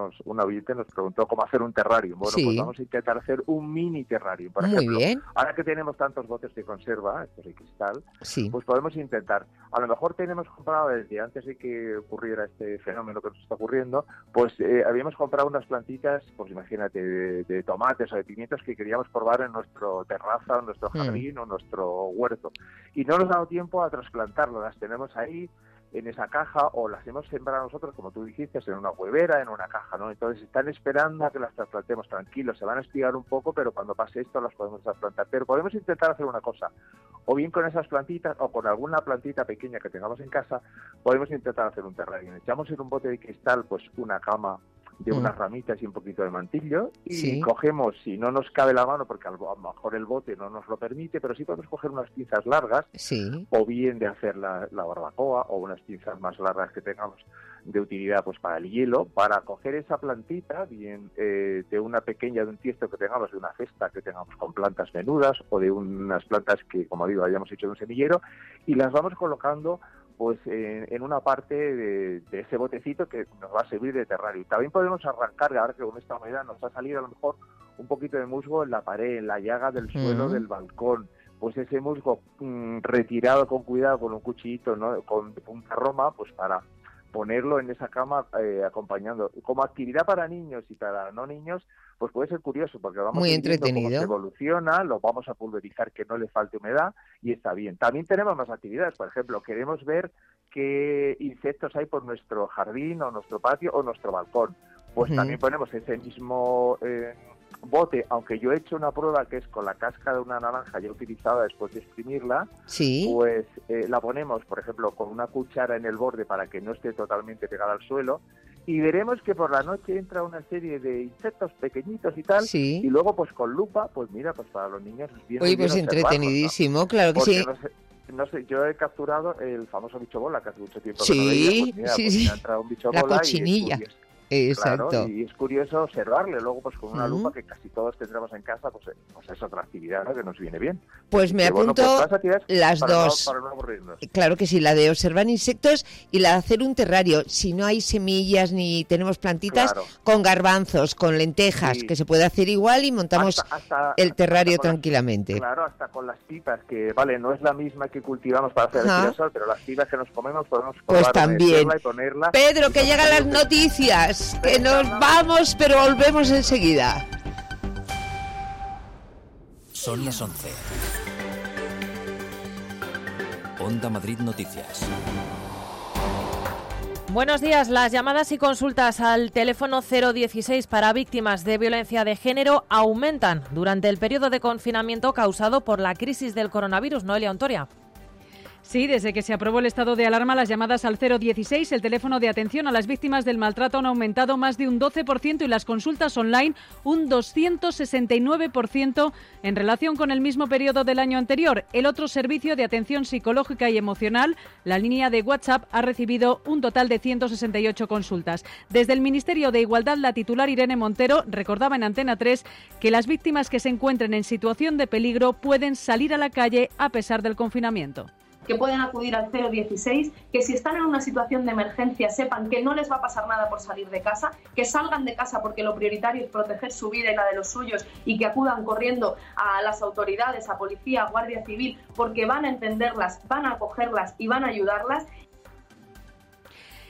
nos preguntó cómo hacer un terrario. Bueno, pues vamos a intentar hacer un mini terrario. Por ejemplo, muy bien. Ahora que tenemos tantos botes de conserva, estos de cristal, pues podemos intentar. A lo mejor tenemos comprado desde antes de que ocurriera este fenómeno que nos está ocurriendo, pues habíamos comprado unas plantitas, pues imagínate, de tomates o de pimientos que queríamos probar en nuestro terraza, en nuestro jardín o en nuestro huerto. Y no nos ha dado tiempo a trasplantarlo, las tenemos ahí en esa caja o las hemos sembrado nosotros, como tú dijiste, en una huevera, en una caja, ¿no? Entonces están esperando a que las trasplantemos tranquilos, se van a espigar un poco, pero cuando pase esto las podemos trasplantar. Pero podemos intentar hacer una cosa, o bien con esas plantitas o con alguna plantita pequeña que tengamos en casa, podemos intentar hacer un terrario. Echamos en un bote de cristal pues una cama de unas ramitas y un poquito de mantillo y cogemos, si no nos cabe la mano, porque a lo mejor el bote no nos lo permite, pero sí podemos coger unas pinzas largas, o bien de hacer la barbacoa, o unas pinzas más largas que tengamos de utilidad pues para el hielo, para coger esa plantita, bien de una pequeña, de un tiesto que tengamos, de una cesta que tengamos con plantas menudas, o de unas plantas que, como digo, hayamos hecho de un semillero, y las vamos colocando pues en una parte de ese botecito que nos va a servir de terrario. También podemos arrancar, ahora que con esta humedad nos ha salido a lo mejor un poquito de musgo en la pared, en la llaga del suelo del balcón, pues ese musgo retirado con cuidado con un cuchillito, ¿no?, con punta roma, pues para ponerlo en esa cama acompañando. Como actividad para niños y para no niños, pues puede ser curioso, porque vamos muy viendo entretenido. Cómo se evoluciona, lo vamos a pulverizar que no le falte humedad y está bien. También tenemos más actividades, por ejemplo, queremos ver qué insectos hay por nuestro jardín o nuestro patio o nuestro balcón. Pues también ponemos ese mismo bote, aunque yo he hecho una prueba que es con la cáscara de una naranja ya utilizada después de exprimirla, pues la ponemos, por ejemplo, con una cuchara en el borde para que no esté totalmente pegada al suelo, y veremos que por la noche entra una serie de insectos pequeñitos y tal, y luego pues con lupa, pues mira, pues para los niños es bien. Oye, pues entretenidísimo, ¿no? Claro que porque sí. No sé, yo he capturado el famoso bicho bola, que hace mucho tiempo que no veía, pues mira, sí. ha entrado un bicho la bola cochinilla. Exacto. Claro, y es curioso observarle luego pues con una lupa que casi todos tendremos en casa, pues es otra actividad, ¿no?, que nos viene bien. Pues me apunto las dos. Para no aburrirnos. Claro que sí, la de observar insectos y la de hacer un terrario. Si no hay semillas ni tenemos plantitas, con garbanzos, con lentejas, que se puede hacer igual y montamos el terrario tranquilamente. Claro, hasta con las pipas, que vale, no es la misma que cultivamos para hacer el girasol, pero las pipas que nos comemos podemos pues también. Y ponerla. Pedro, que llegan las noticias. Que nos vamos, pero volvemos enseguida. Son las 11. Onda Madrid Noticias. Buenos días. Las llamadas y consultas al teléfono 016 para víctimas de violencia de género aumentan durante el periodo de confinamiento causado por la crisis del coronavirus. Noelia Ontoria. Sí, desde que se aprobó el estado de alarma, las llamadas al 016, el teléfono de atención a las víctimas del maltrato, han aumentado más de un 12% y las consultas online un 269% en relación con el mismo periodo del año anterior. El otro servicio de atención psicológica y emocional, la línea de WhatsApp, ha recibido un total de 168 consultas. Desde el Ministerio de Igualdad, la titular Irene Montero recordaba en Antena 3 que las víctimas que se encuentren en situación de peligro pueden salir a la calle a pesar del confinamiento. Que pueden acudir al 016, que si están en una situación de emergencia sepan que no les va a pasar nada por salir de casa, que salgan de casa porque lo prioritario es proteger su vida y la de los suyos y que acudan corriendo a las autoridades, a policía, a Guardia Civil, porque van a entenderlas, van a acogerlas y van a ayudarlas.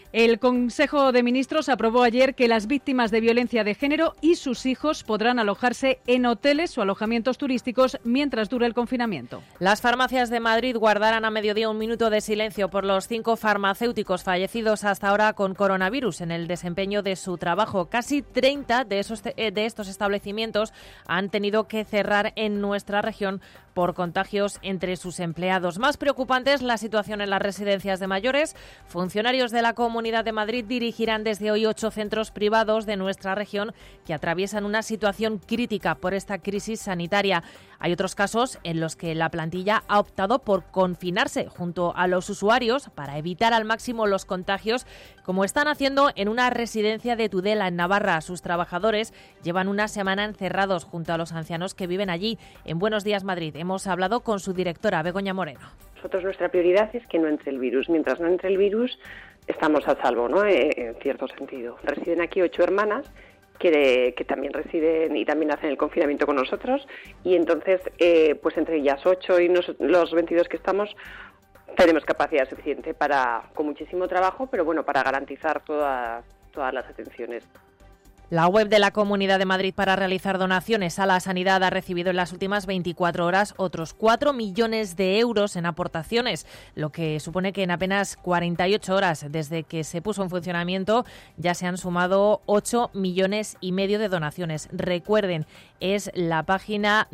El Consejo de Ministros aprobó ayer que las víctimas de violencia de género y sus hijos podrán alojarse en hoteles o alojamientos turísticos mientras dure el confinamiento. Las farmacias de Madrid guardarán a mediodía un minuto de silencio por los 5 farmacéuticos fallecidos hasta ahora con coronavirus en el desempeño de su trabajo. Casi 30 de estos establecimientos han tenido que cerrar en nuestra región por contagios entre sus empleados. Más preocupante es la situación en las residencias de mayores. Funcionarios de la Comunidad de Madrid dirigirán desde hoy 8 centros privados de nuestra región que atraviesan una situación crítica por esta crisis sanitaria. Hay otros casos en los que la plantilla ha optado por confinarse junto a los usuarios para evitar al máximo los contagios, como están haciendo en una residencia de Tudela, en Navarra. Sus trabajadores llevan una semana encerrados junto a los ancianos que viven allí. En Buenos Días Madrid hemos hablado con su directora, Begoña Moreno. Nosotros nuestra prioridad es que no entre el virus. Mientras no entre el virus, estamos a salvo, ¿no? En cierto sentido. Residen aquí 8 hermanas que también residen y también hacen el confinamiento con nosotros, y entonces, pues entre ellas 8 y los 22 que estamos, tenemos capacidad suficiente con muchísimo trabajo, pero bueno, para garantizar todas las atenciones. La web de la Comunidad de Madrid para realizar donaciones a la sanidad ha recibido en las últimas 24 horas otros 4 millones de euros en aportaciones, lo que supone que en apenas 48 horas desde que se puso en funcionamiento ya se han sumado 8,5 millones de donaciones. Recuerden, es la página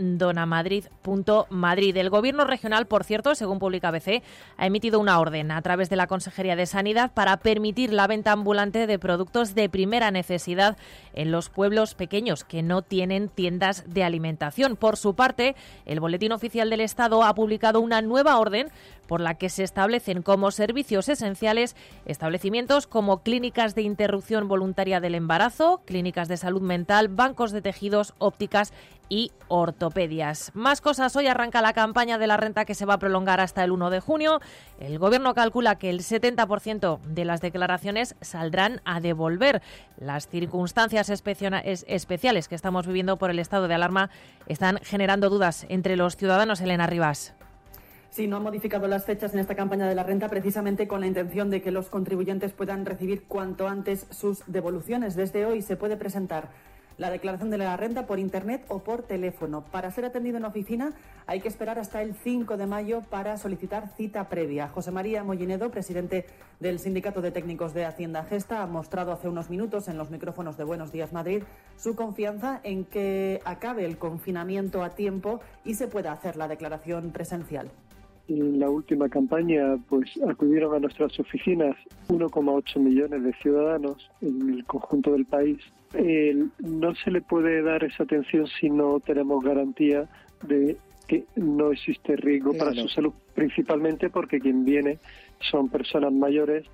donamadrid.madrid. El Gobierno regional, por cierto, según publica ABC, ha emitido una orden a través de la Consejería de Sanidad para permitir la venta ambulante de productos de primera necesidad en los pueblos pequeños que no tienen tiendas de alimentación. Por su parte, el Boletín Oficial del Estado ha publicado una nueva orden por la que se establecen como servicios esenciales establecimientos como clínicas de interrupción voluntaria del embarazo, clínicas de salud mental, bancos de tejidos, ópticas y ortopedias. Más cosas. Hoy arranca la campaña de la renta que se va a prolongar hasta el 1 de junio. El Gobierno calcula que el 70% de las declaraciones saldrán a devolver. Las circunstancias especiales que estamos viviendo por el estado de alarma están generando dudas entre los ciudadanos. Elena Rivas. Sí, no han modificado las fechas en esta campaña de la renta precisamente con la intención de que los contribuyentes puedan recibir cuanto antes sus devoluciones. Desde hoy se puede presentar la declaración de la renta por internet o por teléfono. Para ser atendido en oficina hay que esperar hasta el 5 de mayo para solicitar cita previa. José María Mollinedo, presidente del Sindicato de Técnicos de Hacienda Gesta, ha mostrado hace unos minutos en los micrófonos de Buenos Días Madrid su confianza en que acabe el confinamiento a tiempo y se pueda hacer la declaración presencial. En la última campaña, pues acudieron a nuestras oficinas 1,8 millones de ciudadanos en el conjunto del país. No se le puede dar esa atención si no tenemos garantía de que no existe riesgo para su salud, principalmente porque quien viene son personas mayores.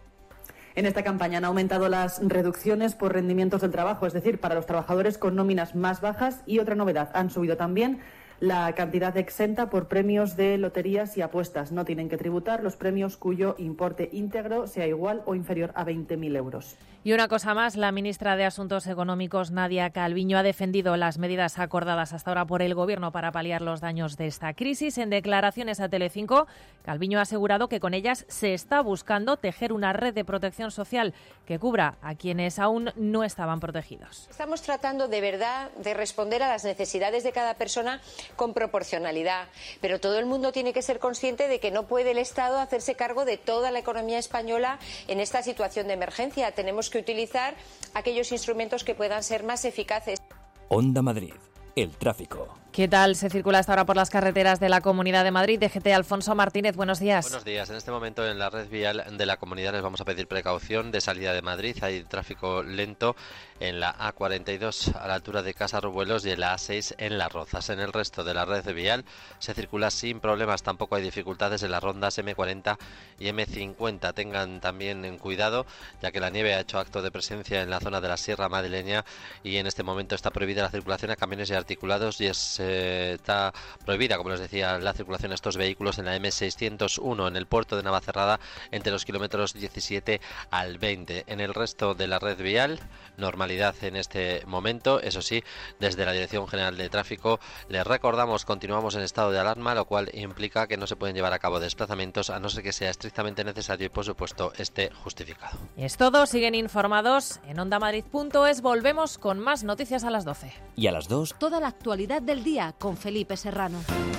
En esta campaña han aumentado las reducciones por rendimientos del trabajo, es decir, para los trabajadores con nóminas más bajas, y otra novedad, han subido también la cantidad exenta por premios de loterías y apuestas. No tienen que tributar los premios cuyo importe íntegro sea igual o inferior a 20.000 euros. Y una cosa más, la ministra de Asuntos Económicos, Nadia Calviño, ha defendido las medidas acordadas hasta ahora por el Gobierno para paliar los daños de esta crisis. En declaraciones a Telecinco, Calviño ha asegurado que con ellas se está buscando tejer una red de protección social que cubra a quienes aún no estaban protegidos. Estamos tratando de verdad de responder a las necesidades de cada persona con proporcionalidad, pero todo el mundo tiene que ser consciente de que no puede el Estado hacerse cargo de toda la economía española en esta situación de emergencia. Tenemos que utilizar aquellos instrumentos que puedan ser más eficaces. Onda Madrid, el tráfico. ¿Qué tal se circula hasta ahora por las carreteras de la Comunidad de Madrid? DGT Alfonso Martínez, buenos días. Buenos días. En este momento en la red vial de la Comunidad les vamos a pedir precaución de salida de Madrid. Hay tráfico lento en la A42 a la altura de Casa Rubuelos y en la A6 en Las Rozas. En el resto de la red vial se circula sin problemas. Tampoco hay dificultades en las rondas M40 y M50. Tengan también en cuidado, ya que la nieve ha hecho acto de presencia en la zona de la Sierra Madrileña y en este momento está prohibida la circulación a camiones y articulados y es está prohibida, como les decía, la circulación de estos vehículos en la M601 en el puerto de Navacerrada entre los kilómetros 17 al 20. En el resto de la red vial, normalidad en este momento. Eso sí, desde la Dirección General de Tráfico les recordamos, continuamos en estado de alarma, lo cual implica que no se pueden llevar a cabo desplazamientos a no ser que sea estrictamente necesario y, por supuesto, esté justificado. Es todo, siguen informados en ondamadrid.es. Volvemos con más noticias a las 12. Y a las 2, toda la actualidad del día con Felipe Serrano.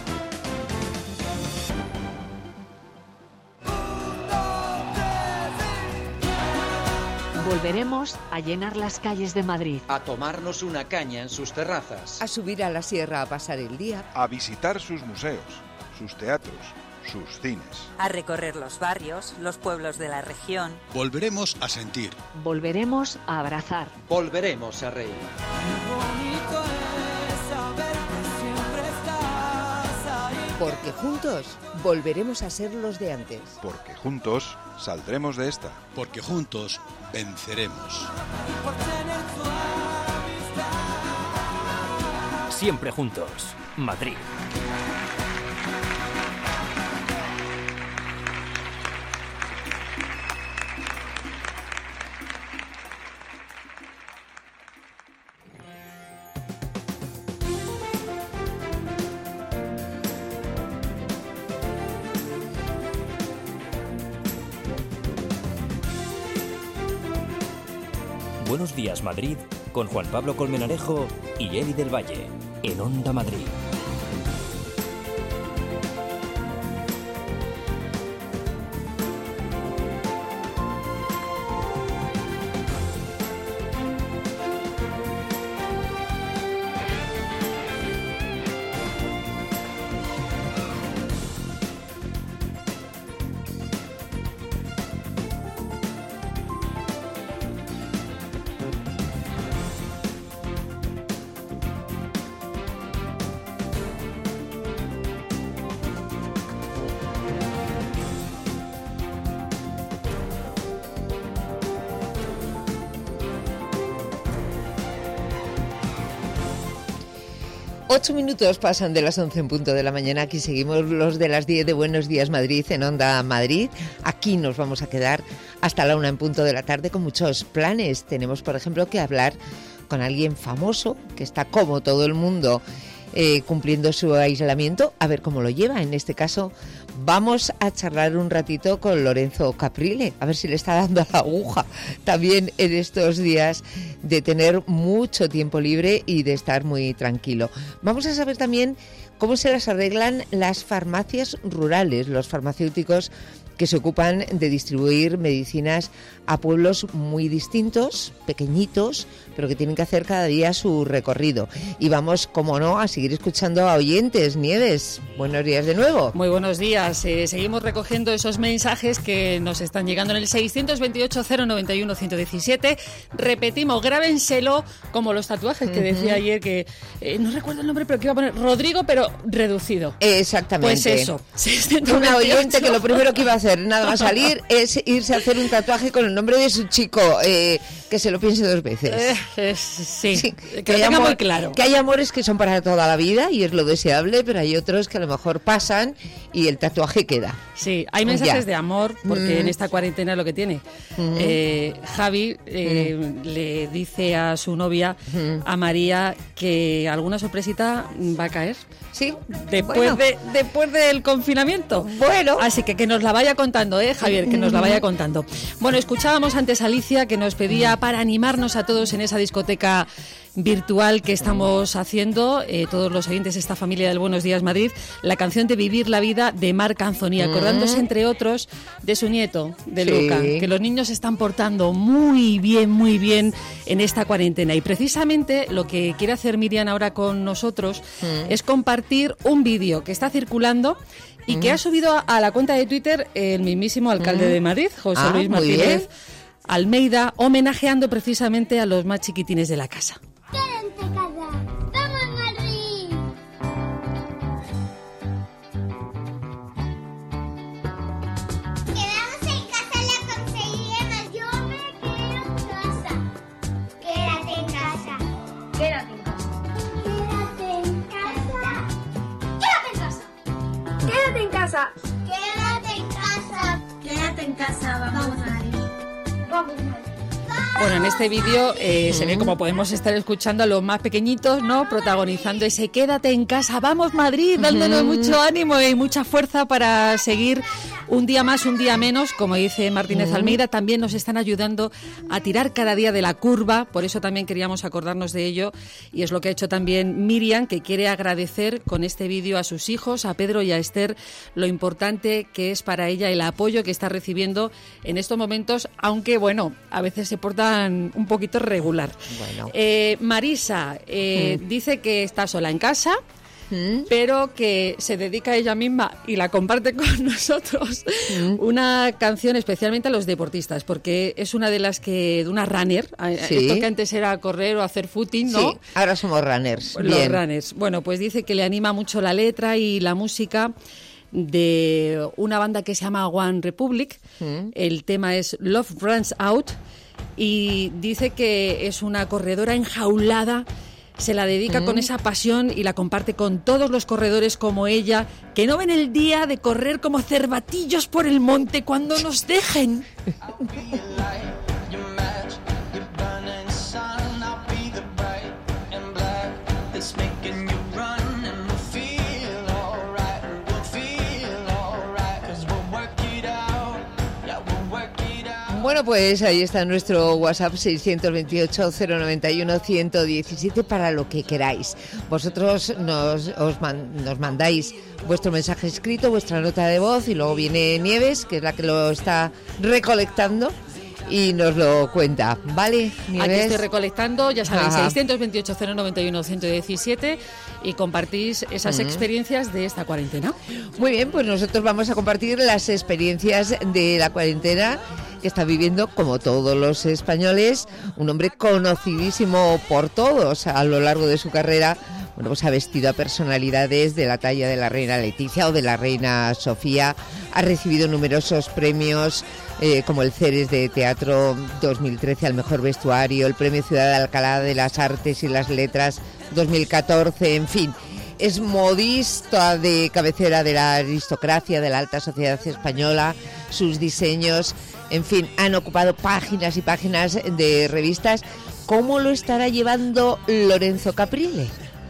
Volveremos a llenar las calles de Madrid. A tomarnos una caña en sus terrazas. A subir a la sierra a pasar el día. A visitar sus museos, sus teatros, sus cines. A recorrer los barrios, los pueblos de la región. Volveremos a sentir. Volveremos a abrazar. Volveremos a reír. Porque juntos volveremos a ser los de antes. Porque juntos saldremos de esta. Porque juntos venceremos. siempre juntos. Madrid. Buenos días, Madrid, con Juan Pablo Colmenarejo y Eli del Valle, en Onda Madrid. Ocho minutos pasan de las 11 en punto de la mañana. Aquí seguimos los de las 10 de Buenos Días Madrid en Onda Madrid. Aquí nos vamos a quedar hasta la 1 en punto de la tarde con muchos planes. Tenemos, por ejemplo, que hablar con alguien famoso que está, como todo el mundo, cumpliendo su aislamiento, a ver cómo lo lleva. En este caso vamos a charlar un ratito con Lorenzo Caprile, a ver si le está dando la aguja también en estos días de tener mucho tiempo libre y de estar muy tranquilo. Vamos a saber también cómo se las arreglan las farmacias rurales, los farmacéuticos que se ocupan de distribuir medicinas a pueblos muy distintos, pequeñitos, pero que tienen que hacer cada día su recorrido. Y vamos, como no, a seguir escuchando a oyentes. Nieves, buenos días de nuevo. Muy buenos días. Seguimos recogiendo esos mensajes que nos están llegando en el 628-091-117. Repetimos, grábenselo como los tatuajes que decía ayer, que no recuerdo el nombre, pero que iba a poner Rodrigo, pero reducido. Exactamente. Pues eso. Una oyente que lo primero que iba a hacer, nada más salir, es irse a hacer un tatuaje con el nombre de su chico, que se lo piense dos veces. Sí, que lo tenga muy claro. Que hay amores que son para toda la vida y es lo deseable, pero hay otros que a lo mejor pasan y el tatuaje queda. Sí, hay mensajes de amor, porque en esta cuarentena es lo que tiene. Javi le dice a su novia, a María, que alguna sorpresita va a caer. Sí, después del confinamiento. Bueno. Así que nos la vaya contando, Javier, que nos la vaya contando. Bueno, escuchábamos antes a Alicia, que nos pedía para animarnos a todos en esa discoteca virtual que estamos haciendo, todos los oyentes de esta familia del Buenos Días Madrid, la canción de Vivir la Vida de Marc Anthony, acordándose entre otros de su nieto, de Luca, que los niños se están portando muy bien en esta cuarentena. Y precisamente lo que quiere hacer Miriam ahora con nosotros es compartir un vídeo que está circulando y que ha subido a la cuenta de Twitter el mismísimo alcalde de Madrid, José Luis Martínez Almeida, homenajeando precisamente a los más chiquitines de la casa. ¡Quédense en casa! ¡Vamos, Madrid! Quedarnos en casa lo conseguiremos. Yo me quedo en casa. Quédate en casa. Quédate en casa. Quédate en casa. Quédate en casa. Quédate en casa. Quédate en casa. Vamos, Madrid. Vamos, Madrid. Bueno, en este vídeo se ve como podemos estar escuchando a los más pequeñitos, ¿no? Protagonizando ese quédate en casa, vamos Madrid, dándonos mucho ánimo y mucha fuerza para seguir un día más, un día menos, como dice Martínez Almeida. También nos están ayudando a tirar cada día de la curva, por eso también queríamos acordarnos de ello, y es lo que ha hecho también Miriam, que quiere agradecer con este vídeo a sus hijos, a Pedro y a Esther, lo importante que es para ella el apoyo que está recibiendo en estos momentos, aunque bueno, a veces se portan un poquito regular. Bueno. Marisa dice que está sola en casa, pero que se dedica a ella misma y la comparte con nosotros una canción especialmente a los deportistas, porque es una de las que, de una runner, esto que antes era correr o hacer footing, ¿no? Sí, ahora somos runners. Los runners. Bueno, pues dice que le anima mucho la letra y la música de una banda que se llama One Republic. El tema es Love Runs Out. Y dice que es una corredora enjaulada, se la dedica con esa pasión y la comparte con todos los corredores como ella, que no ven el día de correr como cervatillos por el monte cuando nos dejen. Bueno, pues ahí está nuestro WhatsApp 628-091-117 para lo que queráis. Vosotros nos mandáis vuestro mensaje escrito, vuestra nota de voz, y luego viene Nieves, que es la que lo está recolectando, y nos lo cuenta, ¿vale, Nieves? Aquí estoy recolectando, ya sabéis, 628-091-117, y compartís esas experiencias de esta cuarentena. Muy bien, pues nosotros vamos a compartir las experiencias de la cuarentena que está viviendo, como todos los españoles, un hombre conocidísimo por todos a lo largo de su carrera. Bueno, pues ha vestido a personalidades de la talla de la reina Leticia o de la reina Sofía. Ha recibido numerosos premios, como el Ceres de Teatro 2013 al mejor vestuario, el Premio Ciudad de Alcalá de las Artes y las Letras 2014, en fin. Es modista de cabecera de la aristocracia, de la alta sociedad española. Sus diseños, en fin, han ocupado páginas y páginas de revistas. ¿Cómo lo estará llevando Lorenzo Caprile?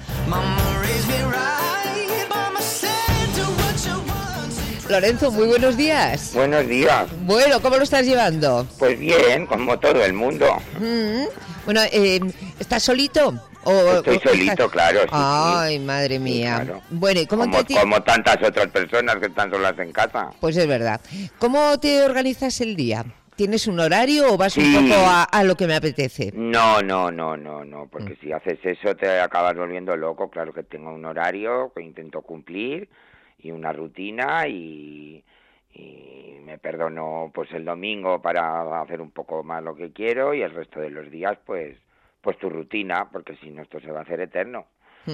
Lorenzo, muy buenos días. Buenos días. Bueno, ¿cómo lo estás llevando? Pues bien, como todo el mundo. Bueno, ¿estás solito? Estoy solito, claro. Sí, ay, madre mía. Sí, claro. Bueno, ¿y cómo como tantas otras personas que están solas en casa. Pues es verdad. ¿Cómo te organizas el día? ¿Tienes un horario o vas un poco a lo que me apetece? No, porque si haces eso te acabas volviendo loco. Claro que tengo un horario que intento cumplir y una rutina, y me perdono pues el domingo para hacer un poco más lo que quiero, y el resto de los días pues tu rutina, porque si no esto se va a hacer eterno.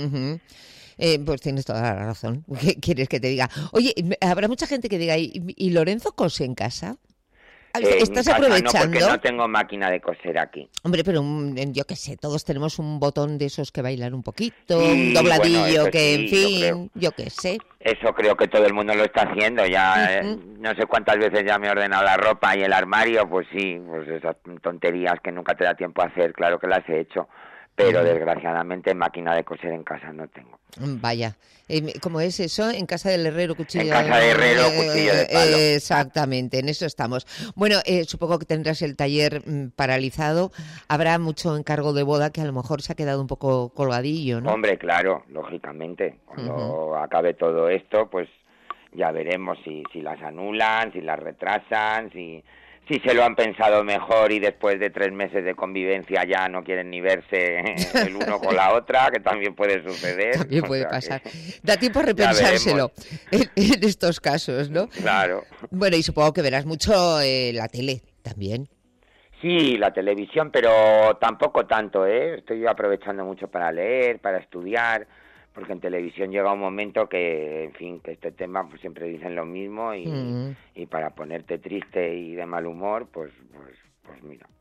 Pues tienes toda la razón. ¿Qué quieres que te diga? Oye, habrá mucha gente que diga, ¿y Lorenzo cose en casa? ¿Estás aprovechando? No, porque no tengo máquina de coser aquí. Hombre, pero yo qué sé, todos tenemos un botón de esos que bailan un poquito, un dobladillo, bueno, que en fin, yo qué sé. Eso creo que todo el mundo lo está haciendo, ya no sé cuántas veces ya me he ordenado la ropa y el armario, pues sí, pues esas tonterías que nunca te da tiempo a hacer, claro que las he hecho, pero desgraciadamente máquina de coser en casa no tengo. Vaya, ¿cómo es eso? En casa del herrero, cuchillo. En casa de herrero, cuchillo de palo. Exactamente, en eso estamos. Bueno, supongo que tendrás el taller paralizado. Habrá mucho encargo de boda que a lo mejor se ha quedado un poco colgadillo, ¿no? Hombre, claro, lógicamente. Cuando acabe todo esto, pues ya veremos si las anulan, si las retrasan, si se lo han pensado mejor y después de 3 meses de convivencia ya no quieren ni verse el uno con la otra, que también puede suceder. También puede pasar. Da tiempo a repensárselo en estos casos, ¿no? Claro. Bueno, y supongo que verás mucho la tele también. Sí, la televisión, pero tampoco tanto, ¿eh? Estoy aprovechando mucho para leer, para estudiar, porque en televisión llega un momento que, en fin, que este tema pues siempre dicen lo mismo y para ponerte triste y de mal humor, pues mira.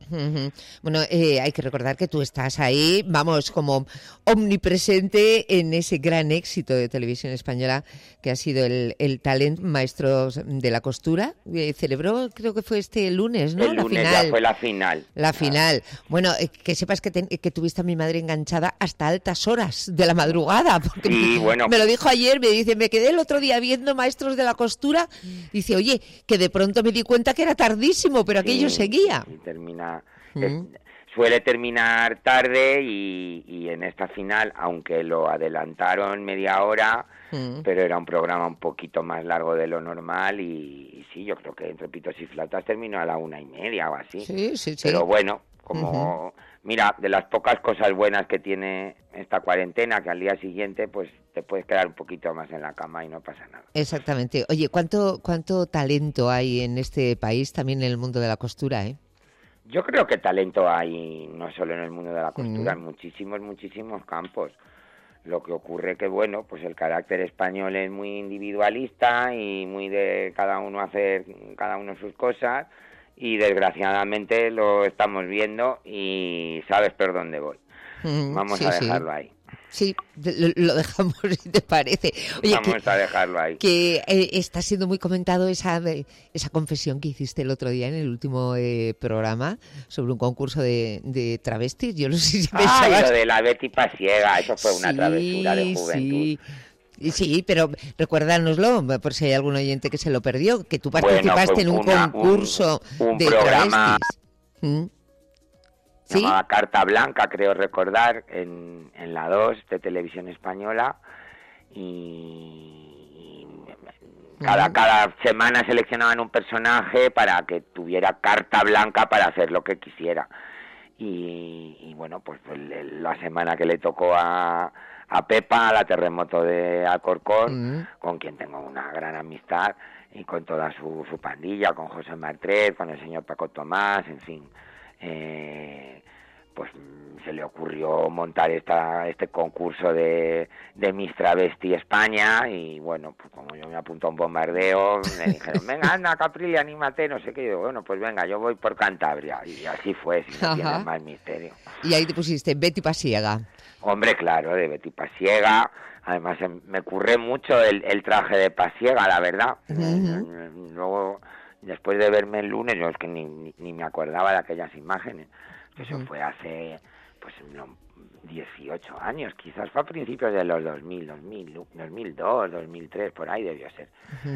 Bueno, hay que recordar que tú estás ahí, vamos, como omnipresente en ese gran éxito de Televisión Española que ha sido el Talent Maestros de la Costura. Celebró, creo que fue este lunes, ¿no? El lunes ya fue la final. La final. Bueno, que sepas que tuviste a mi madre enganchada hasta altas horas de la madrugada. Porque me lo dijo ayer, me dice, me quedé el otro día viendo Maestros de la Costura. Dice, oye, que de pronto me di cuenta que era tardísimo, pero aquello seguía. Y termina... suele terminar tarde y en esta final, aunque lo adelantaron media hora, pero era un programa un poquito más largo de lo normal y sí, yo creo que entre pitos y flautas terminó a la 1:30 o así. Sí. Pero bueno, como... Mira, de las pocas cosas buenas que tiene esta cuarentena, que al día siguiente pues te puedes quedar un poquito más en la cama y no pasa nada. Exactamente. Oye, ¿cuánto talento hay en este país, también en el mundo de la costura, Yo creo que talento hay no solo en el mundo de la costura, en muchísimos campos. Lo que ocurre que, bueno, pues el carácter español es muy individualista y muy de cada uno hacer cada uno sus cosas y desgraciadamente lo estamos viendo y sabes por dónde voy. Vamos a dejarlo ahí. Sí, lo dejamos, si te parece. Oye, vamos a dejarlo ahí. Que está siendo muy comentado esa confesión que hiciste el otro día en el último programa sobre un concurso de travestis. Yo no sé si pensabas... lo de la Betty Pasiega, eso fue una travesura de juventud. Sí, pero recuérdanoslo, por si hay algún oyente que se lo perdió, que tú participaste en un concurso de programa travestis. Llamaba Carta Blanca, creo recordar, en la 2 de Televisión Española y cada semana seleccionaban un personaje para que tuviera carta blanca para hacer lo que quisiera. Y bueno, pues la semana que le tocó a Pepa, la Terremoto de Alcorcón, con quien tengo una gran amistad, y con toda su pandilla, con José Martret, con el señor Paco Tomás, en fin... pues se le ocurrió montar este concurso de Miss Travesti España y bueno, pues como yo me apunto a un bombardeo, me dijeron, venga, anda, Caprile, anímate, no sé qué, y digo, bueno, pues venga, yo voy por Cantabria, y así fue, si no tiene más misterio. Y ahí te pusiste Betty Pasiega. Hombre, claro, de Betty Pasiega, además me curré mucho el traje de Pasiega, la verdad. Luego, después de verme el lunes, yo es que ni me acordaba de aquellas imágenes. Eso fue hace, pues, 18 años, quizás fue a principios de los 2002, 2003, por ahí debió ser.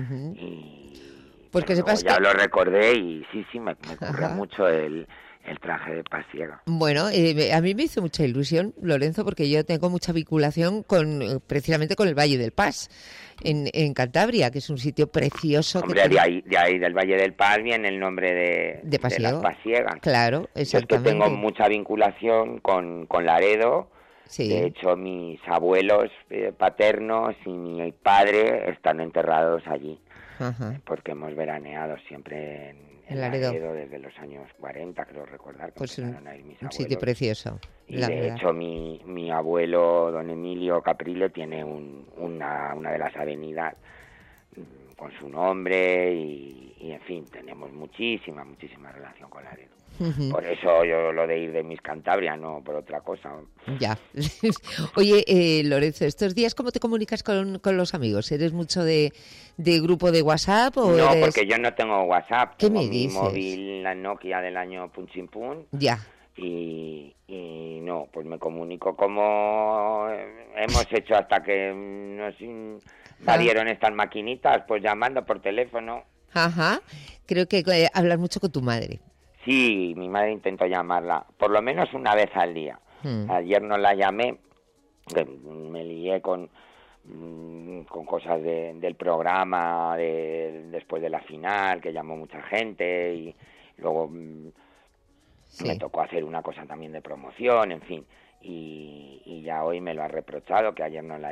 Y pues que sepas ya lo recordé y sí, me ocurrió mucho el traje de Pasiega. Bueno, a mí me hizo mucha ilusión, Lorenzo, porque yo tengo mucha vinculación precisamente con el Valle del Pas, en Cantabria, que es un sitio precioso. Hombre, de ahí del Valle del Pas viene el nombre de las Pasiegas. Claro, exactamente. Es que tengo mucha vinculación con Laredo. Sí. De hecho, mis abuelos paternos y mi padre están enterrados allí, porque hemos veraneado siempre en Laredo desde los años 40, creo recordar. Que pues empezaron a ir mis abuelos. Un sitio precioso. Y de hecho mi abuelo, don Emilio Caprile, tiene una de las avenidas con su nombre y en fin, tenemos muchísima relación con Laredo. Por eso yo lo de ir de Miss Cantabria, no por otra cosa. Ya. Oye, Lorenzo, ¿estos días cómo te comunicas con los amigos? ¿Eres mucho de grupo de WhatsApp? ¿O no, porque yo no tengo WhatsApp. ¿Qué tengo me dices? Mi móvil, la Nokia del año Punchimpun. Ya. Y no, pues me comunico como hemos hecho hasta que nos invadieron estas maquinitas, pues llamando por teléfono. Ajá. Creo que hablas mucho con tu madre. Sí, mi madre intentó llamarla, por lo menos una vez al día. Ayer no la llamé, me lié con cosas del programa, después de la final, que llamó mucha gente, y luego me tocó hacer una cosa también de promoción, en fin. Y ya hoy me lo ha reprochado que ayer no la llamé.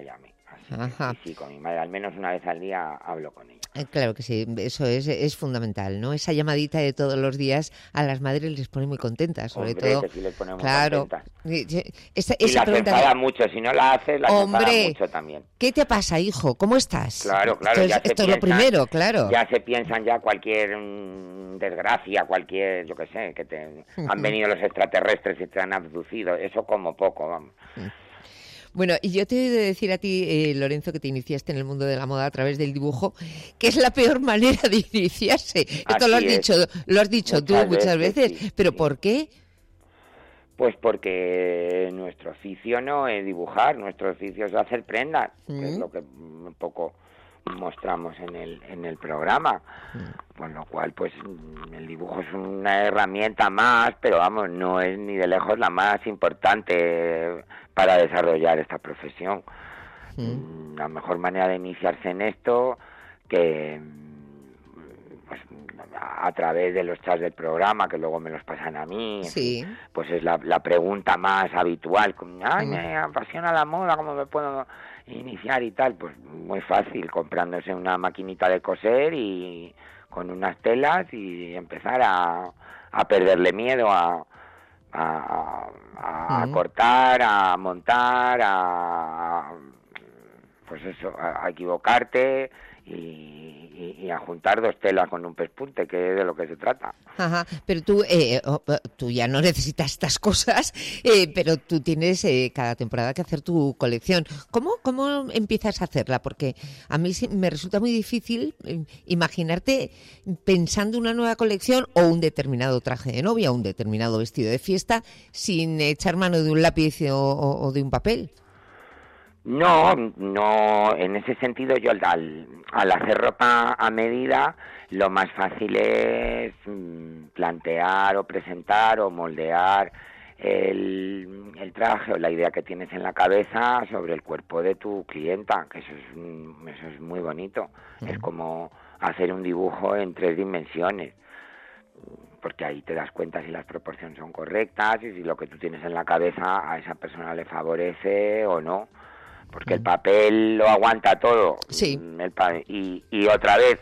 Así que, sí, con mi madre, al menos una vez al día hablo con ella. Claro que sí, eso es fundamental, ¿no? Esa llamadita de todos los días a las madres les pone muy contentas, sobre todo. Que sí les pone muy contentas. Y la enfada mucho, si no la haces, la enfada mucho también. ¿Qué te pasa, hijo? ¿Cómo estás? Claro, Esto es lo primero, claro. Ya se piensan cualquier desgracia, cualquier, yo qué sé, que te han venido los extraterrestres y te han abducido, eso como poco, vamos. Bueno, y yo te he de decir a ti, Lorenzo, que te iniciaste en el mundo de la moda a través del dibujo, que es la peor manera de iniciarse. Esto lo has dicho tú muchas veces. Sí, ¿pero por qué? Pues porque nuestro oficio no es dibujar, nuestro oficio es hacer prendas, que es lo que un poco mostramos en el programa. Con lo cual, pues el dibujo es una herramienta más, pero vamos, no es ni de lejos la más importante para desarrollar esta profesión. La mejor manera de iniciarse en esto, que pues a través de los chats del programa, que luego me los pasan a mí, pues es la pregunta más habitual. Ay, me apasiona la moda, ¿cómo me puedo iniciar y tal? Pues muy fácil, comprándose una maquinita de coser y con unas telas y empezar a perderle miedo a cortar, a montar, pues eso, a equivocarte y a juntar dos telas con un pespunte, que es de lo que se trata. Ajá, pero tú ya no necesitas estas cosas, pero tú tienes cada temporada que hacer tu colección. ¿Cómo empiezas a hacerla? Porque a mí me resulta muy difícil imaginarte pensando una nueva colección o un determinado traje de novia, o un determinado vestido de fiesta, sin echar mano de un lápiz o de un papel. No, en ese sentido yo al hacer ropa a medida, lo más fácil es plantear o presentar o moldear el traje o la idea que tienes en la cabeza sobre el cuerpo de tu clienta, que eso es muy bonito. Es como hacer un dibujo en 3 dimensiones, porque ahí te das cuenta si las proporciones son correctas y si lo que tú tienes en la cabeza a esa persona le favorece o no. Porque el papel lo aguanta todo. Sí. Y otra vez,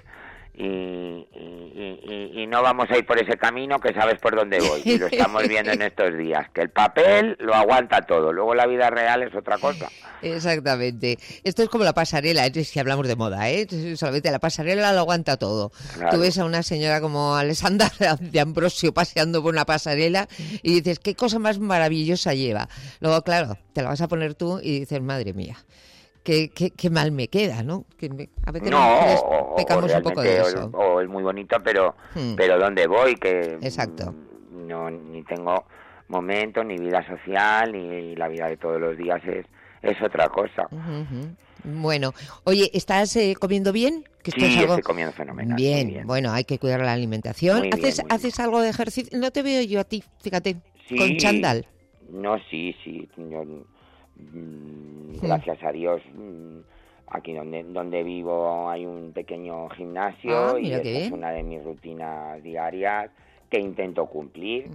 y no vamos a ir por ese camino que sabes por dónde voy. Y lo estamos viendo en estos días, que el papel lo aguanta todo. Luego la vida real es otra cosa. Exactamente. Esto es como la pasarela, si hablamos de moda, solamente la pasarela lo aguanta todo. Claro. Tú ves a una señora como Alessandra de Ambrosio paseando por una pasarela y dices, qué cosa más maravillosa lleva. Luego, claro, te la vas a poner tú y dices, madre mía. Qué mal me queda, ¿no? A veces pecamos un poco de eso. O es muy bonito, pero ¿dónde voy? Exacto. No, ni tengo momento, ni vida social, ni la vida de todos los días es otra cosa. Bueno, oye, ¿estás comiendo bien? Estoy comiendo fenomenal. Bien, bueno, hay que cuidar la alimentación. ¿Haces algo de ejercicio? No te veo yo a ti, fíjate, con chándal. No, sí, yo... gracias a Dios, aquí donde vivo hay un pequeño gimnasio y esa es una de mis rutinas diarias que intento cumplir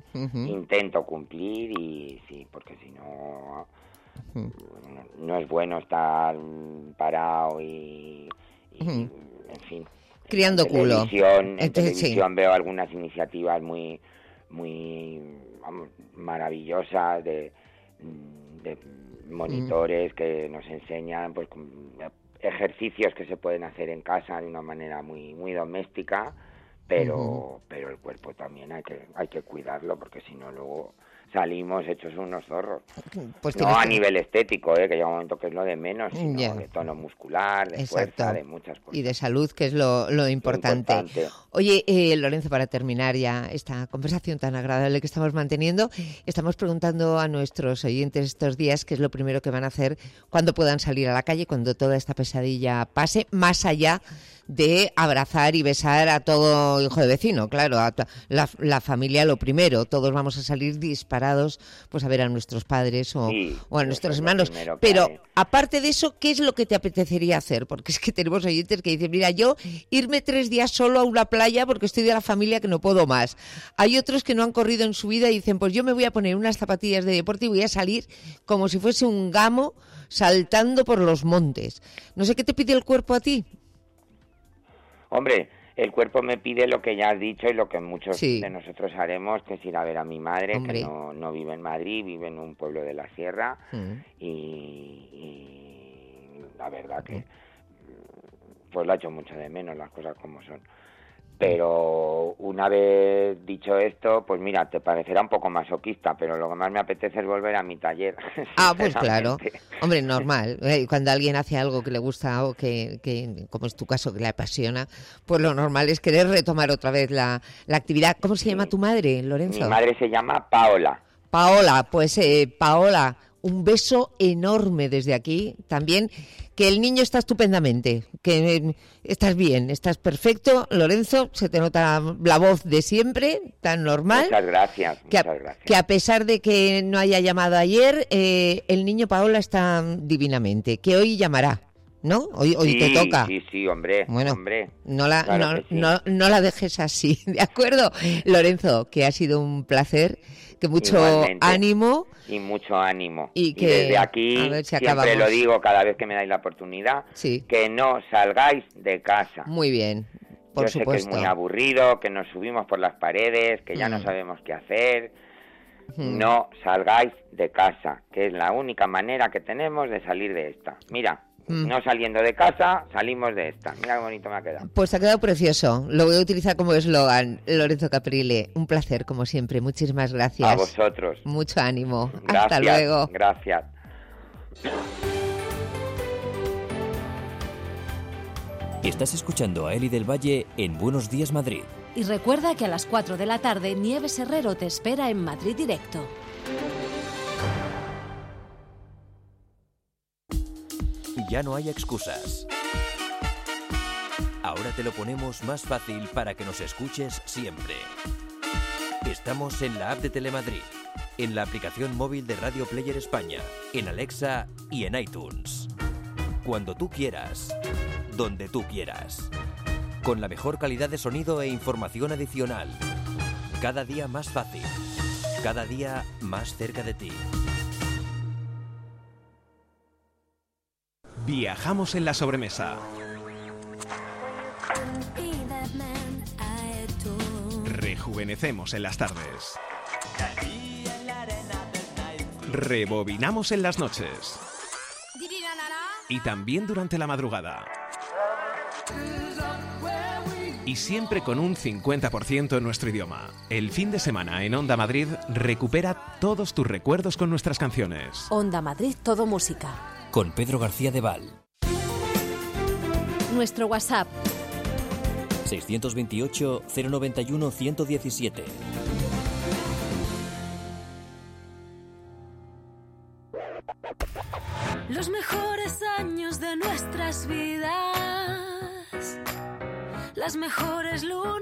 y sí, porque si no no es bueno estar parado y en fin, criando culo. En televisión veo algunas iniciativas muy maravillosas de monitores que nos enseñan pues ejercicios que se pueden hacer en casa de una manera muy doméstica, pero el cuerpo también hay que cuidarlo, porque si no luego salimos hechos unos zorros. Pues no a nivel estético, que llega un momento que es lo de menos, sino de tono muscular, de fuerza, de muchas cosas. Y de salud, que es lo importante. Oye, Lorenzo, para terminar ya esta conversación tan agradable que estamos manteniendo, estamos preguntando a nuestros oyentes estos días qué es lo primero que van a hacer cuando puedan salir a la calle, cuando toda esta pesadilla pase, más allá de abrazar y besar a todo hijo de vecino, claro, a la familia lo primero. Todos vamos a salir disparados pues a ver a nuestros padres o a nuestros hermanos. Pero aparte de eso, ¿qué es lo que te apetecería hacer? Porque es que tenemos oyentes que dicen, mira, yo irme 3 días solo a una playa porque estoy de la familia que no puedo más. Hay otros que no han corrido en su vida y dicen, pues yo me voy a poner unas zapatillas de deporte y voy a salir como si fuese un gamo saltando por los montes. No sé qué te pide el cuerpo a ti. Hombre, el cuerpo me pide lo que ya has dicho y lo que muchos de nosotros haremos, que es ir a ver a mi madre, que no vive en Madrid, vive en un pueblo de la sierra, y la verdad que pues la echo mucho de menos, las cosas como son. Pero una vez dicho esto, pues mira, te parecerá un poco masoquista, pero lo que más me apetece es volver a mi taller. Pues claro. Hombre, normal. Cuando alguien hace algo que le gusta o que como es tu caso, que le apasiona, pues lo normal es querer retomar otra vez la actividad. ¿Cómo se llama tu madre, Lorenzo? Mi madre se llama Paola. Paola, pues Paola, un beso enorme desde aquí. También que el niño está estupendamente, que estás bien, estás perfecto. Lorenzo, se te nota la voz de siempre, tan normal. Muchas gracias, Que a pesar de que no haya llamado ayer, el niño Paola está divinamente, que hoy llamará, ¿no? Hoy te toca. Sí, hombre. Bueno, hombre. No la dejes así, ¿de acuerdo? Lorenzo, que ha sido un placer, que mucho Igualmente. Ánimo. Y mucho ánimo. Y que desde aquí siempre acabamos. lo digo cada vez que me dais la oportunidad, que no salgáis de casa. Muy bien, por supuesto. Yo sé que es muy aburrido, que nos subimos por las paredes, que ya no sabemos qué hacer. No salgáis de casa, que es la única manera que tenemos de salir de esta. Mira, no saliendo de casa, salimos de esta. Mira qué bonito me ha quedado. Pues ha quedado precioso. Lo voy a utilizar como eslogan. Lorenzo Caprile, un placer como siempre. Muchísimas gracias. A vosotros. Mucho ánimo. Gracias, hasta luego. Gracias. Estás escuchando a Eli del Valle en Buenos Días Madrid. Y recuerda que a las 4 de la tarde Nieves Herrero te espera en Madrid Directo. Ya no hay excusas. Ahora te lo ponemos más fácil para que nos escuches siempre. Estamos en la app de Telemadrid, en la aplicación móvil de Radio Player España, en Alexa y en iTunes. Cuando tú quieras, donde tú quieras. Con la mejor calidad de sonido e información adicional. Cada día más fácil. Cada día más cerca de ti. Viajamos en la sobremesa. Rejuvenecemos en las tardes. Rebobinamos en las noches. Y también durante la madrugada. Y siempre con un 50% en nuestro idioma. El fin de semana en Onda Madrid recupera todos tus recuerdos con nuestras canciones. Onda Madrid, todo música. Con Pedro García de Val. Nuestro WhatsApp 628 091 117. Los mejores años de nuestras vidas, las mejores lunas.